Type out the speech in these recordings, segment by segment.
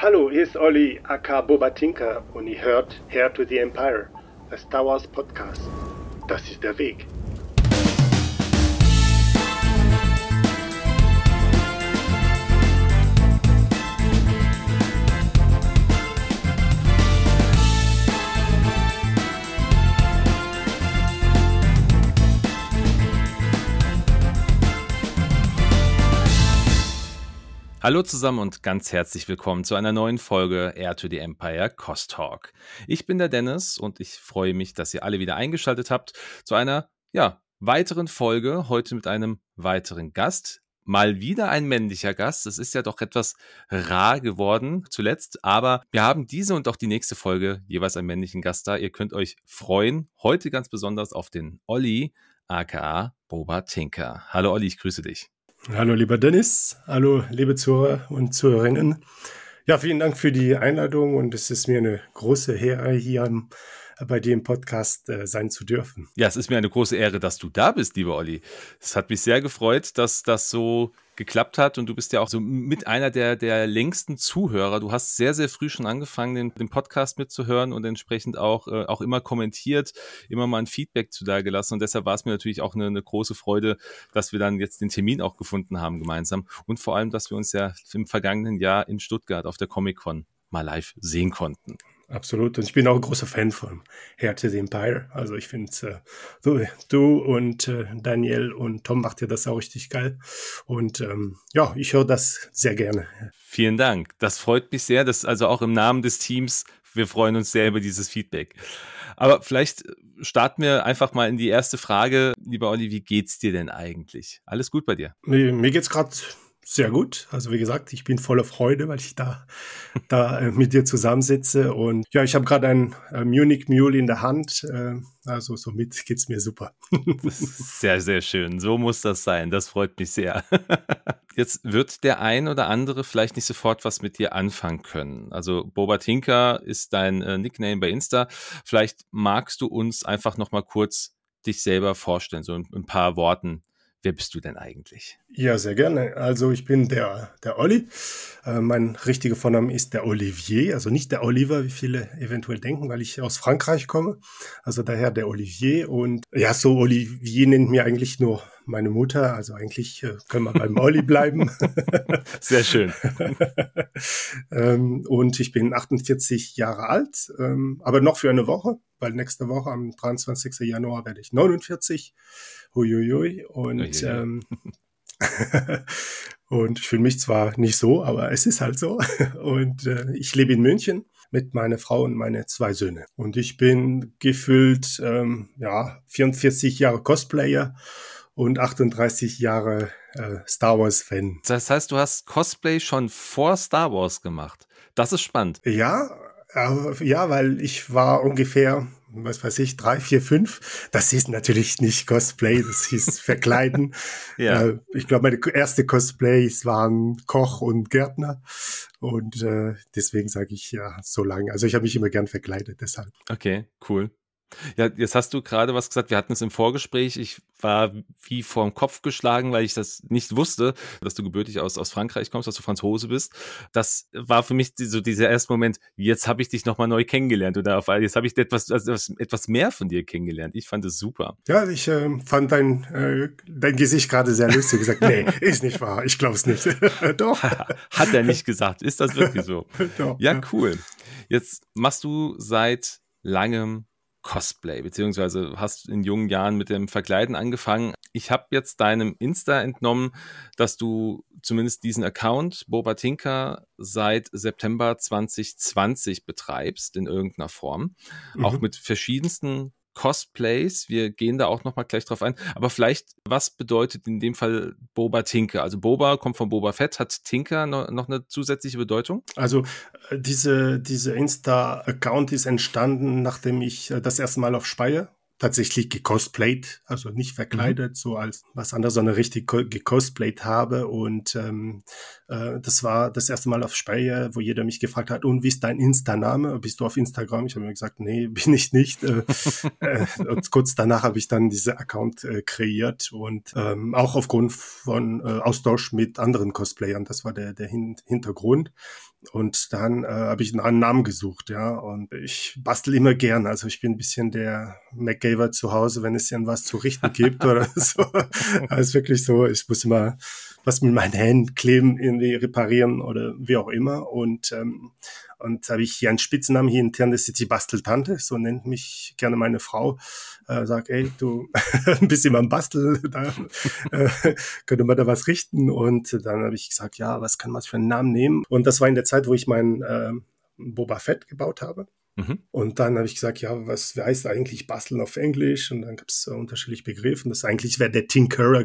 Hallo, hier ist Olli aka Boba Tinker und ihr hört Heir to the Empire, der Star Wars Podcast. Das ist der Weg. Hallo zusammen und ganz herzlich willkommen zu einer neuen Folge Heir to the Empire Cost Talk. Ich bin der Dennis und ich freue mich, dass ihr alle wieder eingeschaltet habt zu einer weiteren Folge, heute mit einem weiteren Gast. Mal wieder ein männlicher Gast. Es ist ja doch etwas rar geworden zuletzt, aber wir haben diese und auch die nächste Folge jeweils einen männlichen Gast da. Ihr könnt euch freuen, heute ganz besonders auf den Olli aka Boba Tinker. Hallo Olli, ich grüße dich. Hallo lieber Dennis, hallo liebe Zuhörer und Zuhörerinnen. Ja, vielen Dank für die Einladung und es ist mir eine große Ehre, hier bei dir im Podcast sein zu dürfen. Ja, es ist mir eine große Ehre, dass du da bist, lieber Olli. Es hat mich sehr gefreut, dass das so geklappt hat und du bist ja auch so mit einer der längsten Zuhörer. Du hast sehr, sehr früh schon angefangen, den Podcast mitzuhören und entsprechend auch immer kommentiert, immer mal ein Feedback zu da gelassen und deshalb war es mir natürlich auch eine große Freude, dass wir dann jetzt den Termin auch gefunden haben gemeinsam und vor allem, dass wir uns ja im vergangenen Jahr in Stuttgart auf der Comic-Con mal live sehen konnten. Absolut. Und ich bin auch ein großer Fan von Heir to the Empire. Also ich finde, du und Daniel und Tom macht ja das auch richtig geil. Und ich höre das sehr gerne. Vielen Dank. Das freut mich sehr. Das also auch im Namen des Teams. Wir freuen uns sehr über dieses Feedback. Aber vielleicht starten wir einfach mal in die erste Frage. Lieber Olli, wie geht's dir denn eigentlich? Alles gut bei dir? Mir geht's gerade sehr gut. Also wie gesagt, ich bin voller Freude, weil ich da mit dir zusammensitze. Und ja, ich habe gerade ein Munich Mule in der Hand. Also somit geht's mir super. Sehr, sehr schön. So muss das sein. Das freut mich sehr. Jetzt wird der ein oder andere vielleicht nicht sofort was mit dir anfangen können. Also Boba Tinker ist dein Nickname bei Insta. Vielleicht magst du uns einfach noch mal kurz dich selber vorstellen, so in ein paar Worten. Wer bist du denn eigentlich? Ja, sehr gerne. Also ich bin der Olli. Mein richtiger Vorname ist der Olivier, also nicht der Oliver, wie viele eventuell denken, weil ich aus Frankreich komme. Also daher der Olivier. Und ja, so Olivier nennt mir eigentlich nur meine Mutter. Also eigentlich können wir beim Olli bleiben. Sehr schön. Und ich bin 48 Jahre alt, aber noch für eine Woche, weil nächste Woche am 23. Januar werde ich 49. Huiuiui. Und und ich fühle mich zwar nicht so, aber es ist halt so. Und ich lebe in München mit meiner Frau und meine 2 Söhne. Und ich bin gefühlt 44 Jahre Cosplayer und 38 Jahre Star Wars Fan. Das heißt, du hast Cosplay schon vor Star Wars gemacht. Das ist spannend. Ja, weil ich war ungefähr, 3, 4, 5. Das hieß natürlich nicht Cosplay, das hieß Verkleiden. Ja. Ich glaube, meine erste Cosplays waren Koch und Gärtner. Und deswegen sage ich ja so lange. Also ich habe mich immer gern verkleidet, deshalb. Okay, cool. Ja, jetzt hast du gerade was gesagt, wir hatten es im Vorgespräch, ich war wie vor den Kopf geschlagen, weil ich das nicht wusste, dass du gebürtig aus Frankreich kommst, dass du Franzose bist. Das war für mich so dieser erste Moment, jetzt habe ich dich nochmal neu kennengelernt oder jetzt habe ich etwas mehr von dir kennengelernt. Ich fand es super. Ja, ich fand dein Gesicht gerade sehr lustig. Gesagt, nee, ist nicht wahr, ich glaube es nicht. Doch. Hat er nicht gesagt, ist das wirklich so? Doch, ja, cool. Jetzt machst du seit langem Cosplay, beziehungsweise hast in jungen Jahren mit dem Verkleiden angefangen. Ich habe jetzt deinem Insta entnommen, dass du zumindest diesen Account Boba Tinker seit September 2020 betreibst in irgendeiner Form. Auch mit verschiedensten Cosplays. Wir gehen da auch nochmal gleich drauf ein. Aber vielleicht, was bedeutet in dem Fall Boba Tinker? Also Boba kommt von Boba Fett. Hat Tinker noch eine zusätzliche Bedeutung? Also diese Insta-Account ist entstanden, nachdem ich das erste Mal auf Speyer tatsächlich gecosplayt, also nicht verkleidet, so als was anderes, sondern richtig gecosplayt habe. Und das war das erste Mal auf Speyer, wo jeder mich gefragt hat, und wie ist dein Insta-Name? Bist du auf Instagram? Ich habe mir gesagt, nee, bin ich nicht. Und kurz danach habe ich dann diese Account kreiert und auch aufgrund von Austausch mit anderen Cosplayern. Das war der Hintergrund. Und dann habe ich einen Namen gesucht, ja. Und ich bastel immer gern. Also ich bin ein bisschen der MacGyver zu Hause, wenn es irgendwas zu richten gibt oder so. Also ist wirklich so, ich muss immer was mit meinen Händen kleben, irgendwie reparieren oder wie auch immer. Und habe ich hier einen Spitznamen hier intern, das ist die Basteltante, so nennt mich gerne meine Frau. Sag, ey, du ein bisschen am Bastel, da könnte man da was richten. Und dann habe ich gesagt, ja, was kann man für einen Namen nehmen? Und das war in der Zeit, wo ich meinen Boba Fett gebaut habe. Mhm. Und dann habe ich gesagt, ja, was heißt eigentlich basteln auf Englisch? Und dann gab es unterschiedliche Begriffe. Und das eigentlich wäre der Tinkerer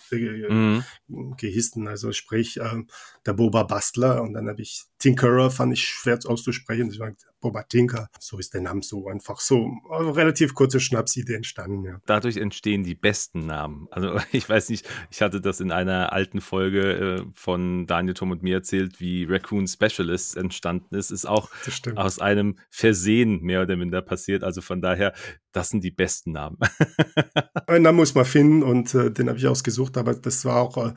gehissen, also sprich der Boba Bastler. Und dann habe ich Tinkerer, fand ich schwer auszusprechen. Ich sagte, Boba Tinker, so ist der Name so einfach so. Also relativ kurze Schnapsidee entstanden, ja. Dadurch entstehen die besten Namen. Also ich weiß nicht, ich hatte das in einer alten Folge von Daniel, Tom und mir erzählt, wie Raccoon Specialist entstanden ist. Ist auch aus einem Versehen mehr oder minder passiert. Also von daher, das sind die besten Namen. Einen Namen muss man finden und den habe ich ausgesucht, aber das war auch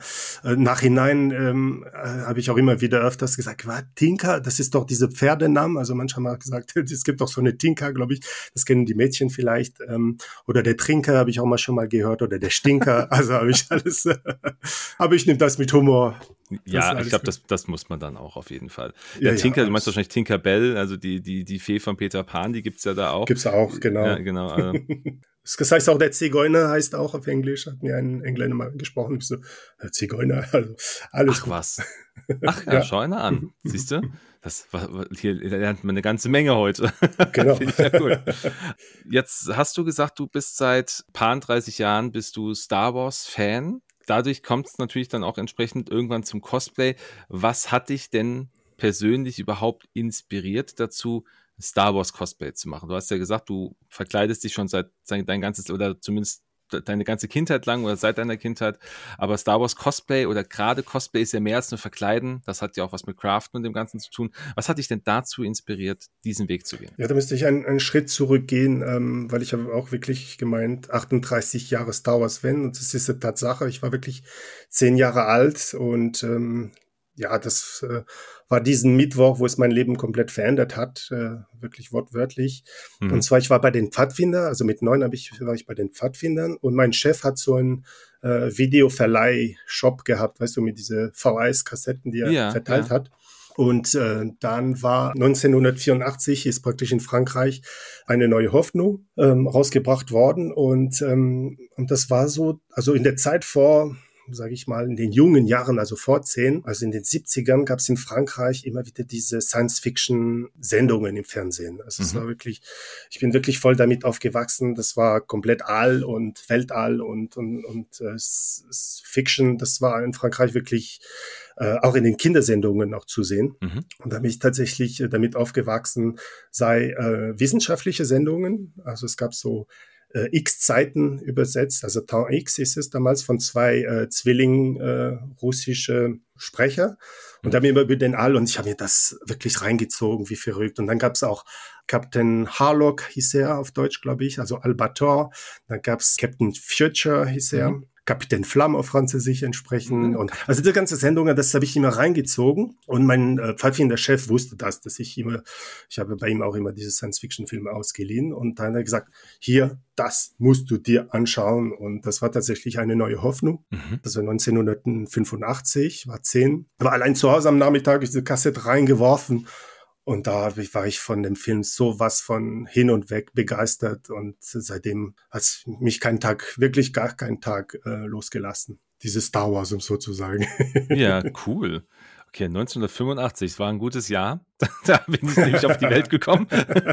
nachhinein habe ich auch immer wieder öfters gesagt, was, Tinker, das ist doch diese Pferdenamen, also manche haben auch gesagt, es gibt doch so eine Tinker, glaube ich, das kennen die Mädchen vielleicht, oder der Trinker habe ich auch mal schon mal gehört, oder der Stinker, also habe ich alles, aber ich nehme das mit Humor. Ja, ich glaube, das muss man dann auch auf jeden Fall. Der Tinker, du meinst wahrscheinlich Tinkerbell, also die Fee von Peter Pan, die gibt's ja da auch. Gibt's auch, genau. Ja, genau. Also. Das heißt auch, der Zigeuner heißt auch auf Englisch, hat mir ein Engländer mal gesprochen. Ich so, Zigeuner, also alles Ach gut. Was. Ach ja, schau einer an. Siehst du? Hier lernt man eine ganze Menge heute. Genau. Finde ich ja cool. Jetzt hast du gesagt, du bist seit paar 30 Jahren bist du Star Wars Fan. Dadurch kommt es natürlich dann auch entsprechend irgendwann zum Cosplay. Was hat dich denn persönlich überhaupt inspiriert dazu, Star Wars Cosplay zu machen? Du hast ja gesagt, du verkleidest dich schon seit dein ganzes oder zumindest deine ganze Kindheit lang oder seit deiner Kindheit, aber Star Wars Cosplay oder gerade Cosplay ist ja mehr als nur Verkleiden, das hat ja auch was mit Craften und dem Ganzen zu tun. Was hat dich denn dazu inspiriert, diesen Weg zu gehen? Ja, da müsste ich einen Schritt zurückgehen, weil ich habe auch wirklich gemeint, 38 Jahre Star Wars Fan und das ist eine Tatsache. Ich war wirklich 10 Jahre alt und ja, das war diesen Mittwoch, wo es mein Leben komplett verändert hat, wirklich wortwörtlich. Mhm. Und zwar, ich war bei den Pfadfindern, also mit 9 war ich bei den Pfadfindern und mein Chef hat so einen Videoverleih-Shop gehabt, weißt du, mit diese VHS-Kassetten, die er verteilt hat. Und dann war 1984, ist praktisch in Frankreich eine neue Hoffnung rausgebracht worden. Und das war so, also in der Zeit vor, sage ich mal, in den jungen Jahren, also vor 10, also in den 70ern gab es in Frankreich immer wieder diese Science-Fiction-Sendungen im Fernsehen. Also es war wirklich, ich bin wirklich voll damit aufgewachsen. Das war komplett All und Weltall und Fiction. Das war in Frankreich wirklich auch in den Kindersendungen auch zu sehen. Mhm. Und da bin ich tatsächlich damit aufgewachsen, sei wissenschaftliche Sendungen. Also es gab so X-Zeiten übersetzt, also Temps X ist es damals, von 2 Zwillingen russische Sprecher. Und da bin ich immer über den All und ich habe mir das wirklich reingezogen, wie verrückt. Und dann gab es auch Captain Harlock, hieß er auf Deutsch, glaube ich, also Albator. Dann gab es Captain Future, hieß er. Kapitän Flamme auf Französisch entsprechen. Und also diese ganze Sendungen, das habe ich immer reingezogen. Und mein Pfadfinder-Chef wusste das, dass ich habe bei ihm auch immer diese Science-Fiction-Filme ausgeliehen. Und dann hat er gesagt, hier, das musst du dir anschauen. Und das war tatsächlich eine neue Hoffnung. Das war 1985, war 10. Aber allein zu Hause am Nachmittag diese Kassette reingeworfen. Und da war ich von dem Film sowas von hin und weg begeistert und seitdem hat mich wirklich gar keinen Tag losgelassen. Dieses Star Wars, um sozusagen. Ja, cool. Okay, 1985 war ein gutes Jahr. Da bin ich nämlich auf die Welt gekommen.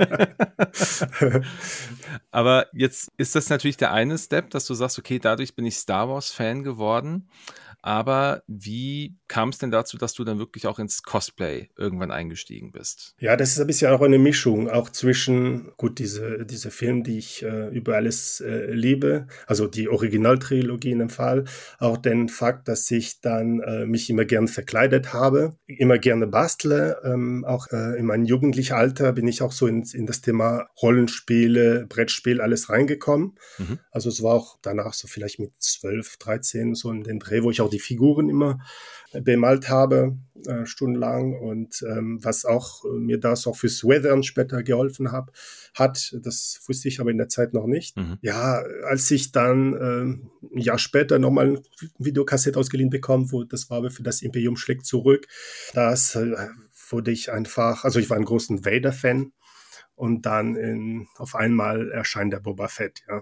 Aber jetzt ist das natürlich der eine Step, dass du sagst, okay, dadurch bin ich Star Wars Fan geworden. Aber wie kam es denn dazu, dass du dann wirklich auch ins Cosplay irgendwann eingestiegen bist? Ja, das ist ein bisschen auch eine Mischung, auch zwischen, gut, diese Filme, die ich über alles liebe, also die Originaltrilogie in dem Fall, auch den Fakt, dass ich dann mich immer gern verkleidet habe, immer gerne bastle, auch in meinem jugendlichen Alter bin ich auch so in das Thema Rollenspiele, Brettspiel, alles reingekommen. Also es war auch danach so vielleicht mit 12, 13 so in den Dreh, wo ich auch auch die Figuren immer bemalt habe, stundenlang und was auch mir das auch fürs Weathern später geholfen hat, das wusste ich aber in der Zeit noch nicht. Mhm. Ja, als ich dann ein Jahr später nochmal ein Videokassette ausgeliehen bekommen, wo das war für das Imperium schlägt zurück, das wurde ich einfach, also ich war ein großer Vader-Fan. Und dann auf einmal erscheint der Boba Fett, ja.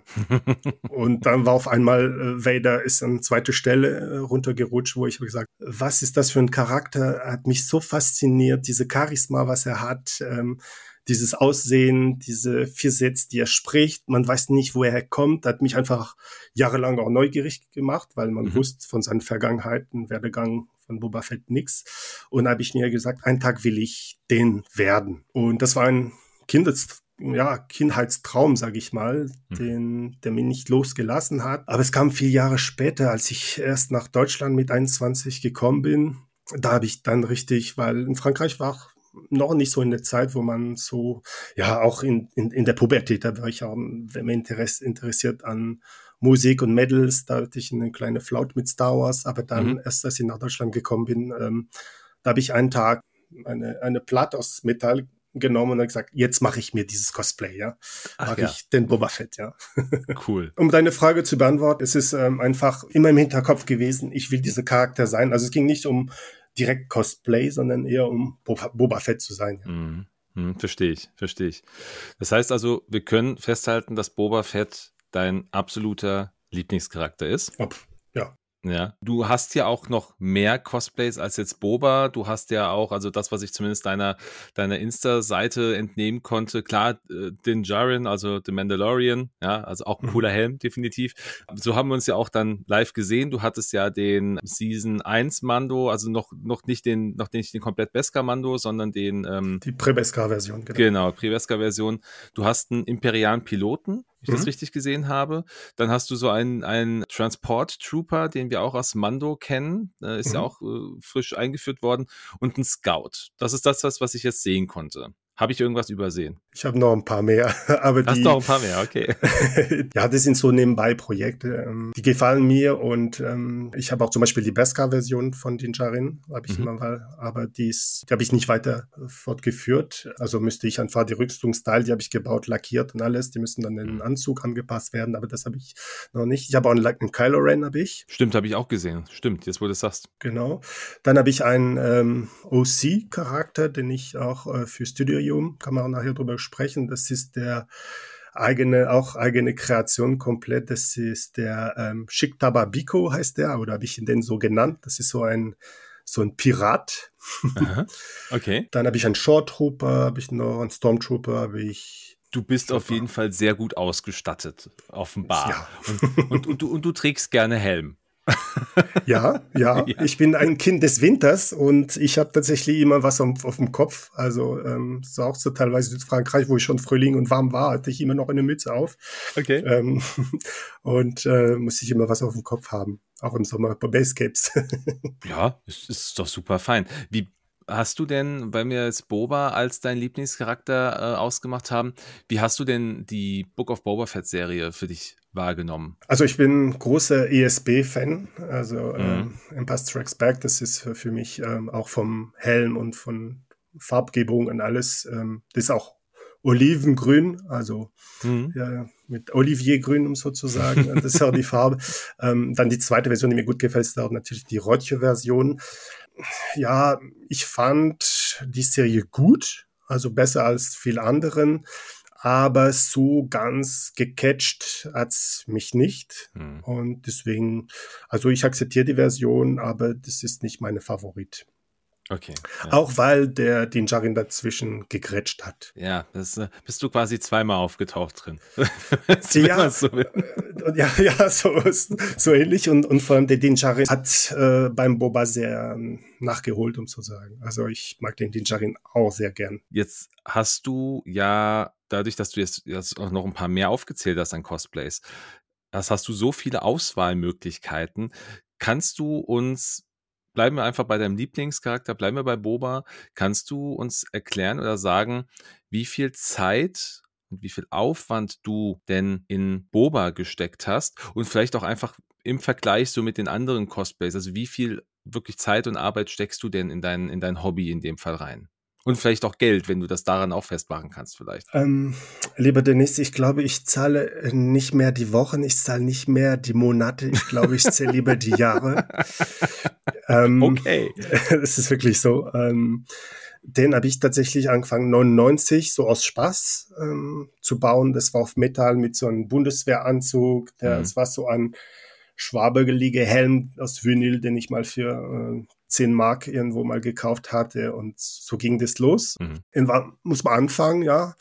Und dann war auf einmal Vader ist an zweite Stelle runtergerutscht, wo ich habe gesagt, was ist das für ein Charakter? Er hat mich so fasziniert, diese Charisma, was er hat, dieses Aussehen, diese vier Sätze, die er spricht. Man weiß nicht, wo er herkommt. Hat mich einfach jahrelang auch neugierig gemacht, weil man wusste von seinen Vergangenheiten, Werdegang von Boba Fett nix. Und da habe ich mir gesagt, einen Tag will ich den werden. Und das war ein Kindheitstraum, sage ich mal, der mich nicht losgelassen hat. Aber es kam 4 Jahre später, als ich erst nach Deutschland mit 21 gekommen bin. Da habe ich dann richtig, weil in Frankreich war noch nicht so in der Zeit, wo man so, ja, auch in der Pubertät, da war ich auch, wenn man interessiert an Musik und Medals, da hatte ich eine kleine Flaute mit Star Wars, aber dann erst, als ich nach Deutschland gekommen bin, da habe ich einen Tag eine Platte aus Metall genommen und gesagt, jetzt mache ich mir dieses Cosplay, ja. Ich den Boba Fett, ja. Cool. Um deine Frage zu beantworten, es ist einfach immer im Hinterkopf gewesen, ich will dieser Charakter sein. Also es ging nicht um direkt Cosplay, sondern eher um Boba Fett zu sein. Ja. Verstehe ich. Das heißt also, wir können festhalten, dass Boba Fett dein absoluter Lieblingscharakter ist. Ja. Ja, du hast ja auch noch mehr Cosplays als jetzt Boba. Du hast ja auch, also das, was ich zumindest deiner Insta-Seite entnehmen konnte, klar, den Djarin, also The Mandalorian, ja, also auch ein cooler Helm, definitiv. So haben wir uns ja auch dann live gesehen. Du hattest ja den Season 1 Mando, also noch nicht den komplett Beskar Mando, sondern den die Pre-Beskar-Version, genau, Pre-Beskar-Version. Du hast einen imperialen Piloten, wenn ich das richtig gesehen habe. Dann hast du so einen Transport Trooper, den wir auch aus Mando kennen. Ist ja auch frisch eingeführt worden. Und ein Scout. Das ist das, was ich jetzt sehen konnte. Habe ich irgendwas übersehen? Ich habe noch ein paar mehr. Aber Hast noch ein paar mehr, okay. Ja, das sind so Nebenbei-Projekte. Die gefallen mir und ich habe auch zum Beispiel die Beskar-Version von den Djarin, habe ich immer mal, aber die habe ich nicht weiter fortgeführt. Also müsste ich einfach die Rüstungsteile, die habe ich gebaut, lackiert und alles. Die müssen dann in den Anzug angepasst werden, aber das habe ich noch nicht. Ich habe auch einen Kylo Ren, habe ich. Stimmt, habe ich auch gesehen. Stimmt, jetzt wo du es sagst. Genau. Dann habe ich einen OC-Charakter, den ich auch für Studio kann man auch nachher drüber sprechen. Das ist der eigene Kreation komplett. Das ist der Shiktaba Biko heißt der, oder habe ich ihn denn so genannt? Das ist so ein Pirat. Aha. Okay. Dann habe ich einen Short Trooper, habe ich noch einen Stormtrooper, habe ich. Du bist auf jeden Fall sehr gut ausgestattet, offenbar. Ja. Und du trägst gerne Helm. Ja, ich bin ein Kind des Winters und ich habe tatsächlich immer was auf dem Kopf. Also so auch so teilweise Südfrankreich, wo ich schon Frühling und warm war, hatte ich immer noch eine Mütze auf. Okay. Und musste ich immer was auf dem Kopf haben, auch im Sommer bei Basecapes. Ja, ist doch super fein. Wie hast du denn, weil wir jetzt Boba als dein Lieblingscharakter ausgemacht haben, wie hast du denn die Book of Boba Fett Serie für dich wahrgenommen? Also ich bin großer ESB-Fan, also Empire Strikes Back, das ist für mich auch vom Helm und von Farbgebung und alles, das ist auch Olivengrün, also ja, mit Oliviergrün, um sozusagen, das ist auch die Farbe. Dann die zweite Version, die mir gut gefällt, ist auch natürlich die Rotche-Version. Ja, ich fand die Serie gut, also besser als viele anderen, aber so ganz gecatcht hat's mich nicht. Und deswegen, also ich akzeptiere die Version, aber das ist nicht meine Favorit. Okay. Ja. Auch weil der den Djarin dazwischen gegrätscht hat. Ja, das bist du quasi zweimal aufgetaucht drin. Ja, so ähnlich. Und vor allem der Din Djarin hat beim Boba sehr nachgeholt, um zu sagen. Also ich mag den Din Djarin auch sehr gern. Jetzt hast du ja, dadurch, dass du jetzt auch noch ein paar mehr aufgezählt hast an Cosplays, hast du so viele Auswahlmöglichkeiten. Kannst du uns, bleiben wir einfach bei deinem Lieblingscharakter, bleiben wir bei Boba, kannst du uns erklären oder sagen, wie viel Zeit und wie viel Aufwand du denn in Boba gesteckt hast und vielleicht auch einfach im Vergleich so mit den anderen Cosplays, also wie viel wirklich Zeit und Arbeit steckst du denn in dein Hobby in dem Fall rein? Und vielleicht auch Geld, wenn du das daran auch festmachen kannst vielleicht. Lieber Dennis, ich glaube, ich zahle nicht mehr die Wochen, ich zahle nicht mehr die Monate, ich glaube, ich zähle lieber die Jahre. Okay. Es ist wirklich so. Den habe ich tatsächlich angefangen 99, so aus Spaß zu bauen. Das war auf Metall mit so einem Bundeswehranzug. Es war so ein schwabelige Helm aus Vinyl, den ich mal für 10 Mark irgendwo mal gekauft hatte. Und so ging das los. Muss man anfangen, ja.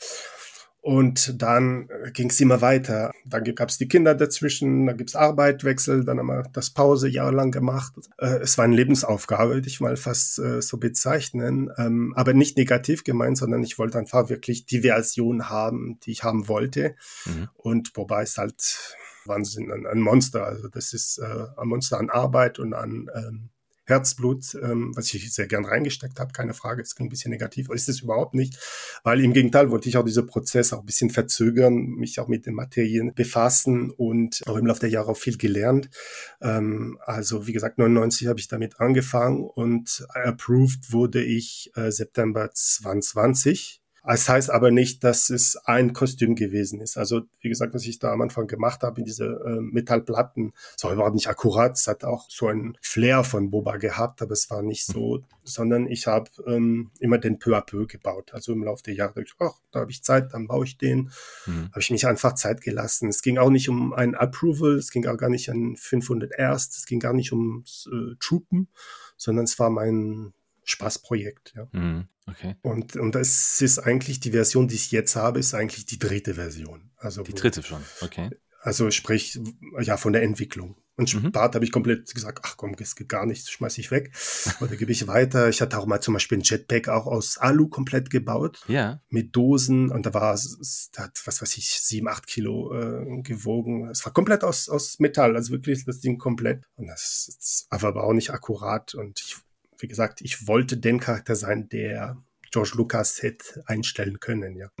Und dann ging es immer weiter. Dann gab es die Kinder dazwischen, dann gibt es Arbeitwechsel, dann haben wir das Pause jahrelang gemacht. Es war eine Lebensaufgabe, würde ich mal fast so bezeichnen. Aber nicht negativ gemeint, sondern ich wollte einfach wirklich die Version haben, die ich haben wollte. Und Boba ist halt Wahnsinn, ein Monster. Also das ist ein Monster an Arbeit und an Herzblut, was ich sehr gern reingesteckt habe, keine Frage, es klingt ein bisschen negativ, aber ist es überhaupt nicht, weil im Gegenteil wollte ich auch diesen Prozess auch ein bisschen verzögern, mich auch mit den Materien befassen und auch im Laufe der Jahre auch viel gelernt. Also wie gesagt, 99 habe ich damit angefangen und approved wurde ich September 2020. Es heißt aber nicht, dass es ein Kostüm gewesen ist. Also wie gesagt, was ich da am Anfang gemacht habe, in diese Metallplatten, das war überhaupt nicht akkurat. Es hat auch so einen Flair von Boba gehabt, aber es war nicht so, sondern ich habe immer den peu à peu gebaut. Also im Laufe der Jahre, da habe ich Zeit, dann baue ich den. Habe ich mich einfach Zeit gelassen. Es ging auch nicht um ein Approval, es ging auch gar nicht an 500 erst, es ging gar nicht ums Troopen, sondern es war mein Spaßprojekt, ja. Okay. Und das ist eigentlich die Version, die ich jetzt habe, ist eigentlich die dritte Version. Also die dritte schon, okay. Also sprich, ja, von der Entwicklung. Und Spart habe ich komplett gesagt, ach komm, es geht gar nichts, schmeiß ich weg. Oder gebe ich weiter. Ich hatte auch mal zum Beispiel ein Jetpack auch aus Alu komplett gebaut. Ja. Mit Dosen. Und da hat, was weiß ich, 7, 8 Kilo gewogen. Es war komplett aus Metall, also wirklich das Ding komplett. Und das war auch nicht akkurat. Und wie gesagt, ich wollte den Charakter sein, der George Lucas hätte einstellen können, ja.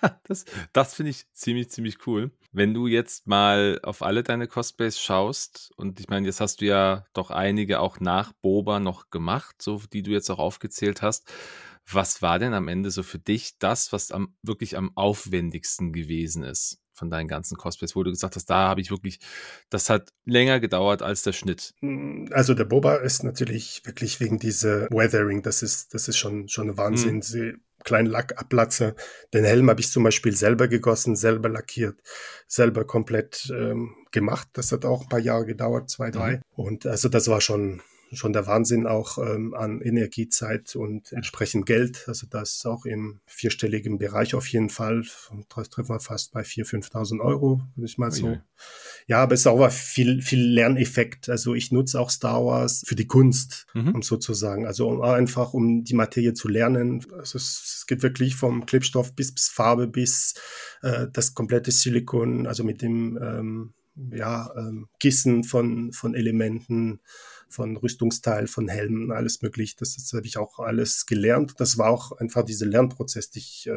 Das finde ich ziemlich cool. Wenn du jetzt mal auf alle deine Cosplays schaust, und ich meine, jetzt hast du ja doch einige auch nach Boba noch gemacht, so die du jetzt auch aufgezählt hast. Was war denn am Ende so für dich das, was wirklich am aufwendigsten gewesen ist von deinen ganzen Cosplays, wo du gesagt hast, da habe ich wirklich, das hat länger gedauert als der Schnitt? Also der Boba ist natürlich wirklich wegen dieser Weathering, das ist schon ein Wahnsinn. Sie kleinen Lackabplatzer. Den Helm habe ich zum Beispiel selber gegossen, selber lackiert, selber komplett gemacht. Das hat auch ein paar Jahre gedauert, 2, 3. Und also das war schon der Wahnsinn auch an Energiezeit und entsprechend Geld. Also das ist auch im vierstelligen Bereich auf jeden Fall. Das trifft man fast bei 4.000, 5.000 Euro, würde ich mal so. Ja, aber es ist auch viel Lerneffekt. Also ich nutze auch Star Wars für die Kunst, um sozusagen. Also einfach, um die Materie zu lernen. Also es geht wirklich vom Klebstoff bis Farbe, bis das komplette Silikon, also mit dem Gießen von Elementen, von Rüstungsteil, von Helmen, alles möglich. Das habe ich auch alles gelernt. Das war auch einfach dieser Lernprozess,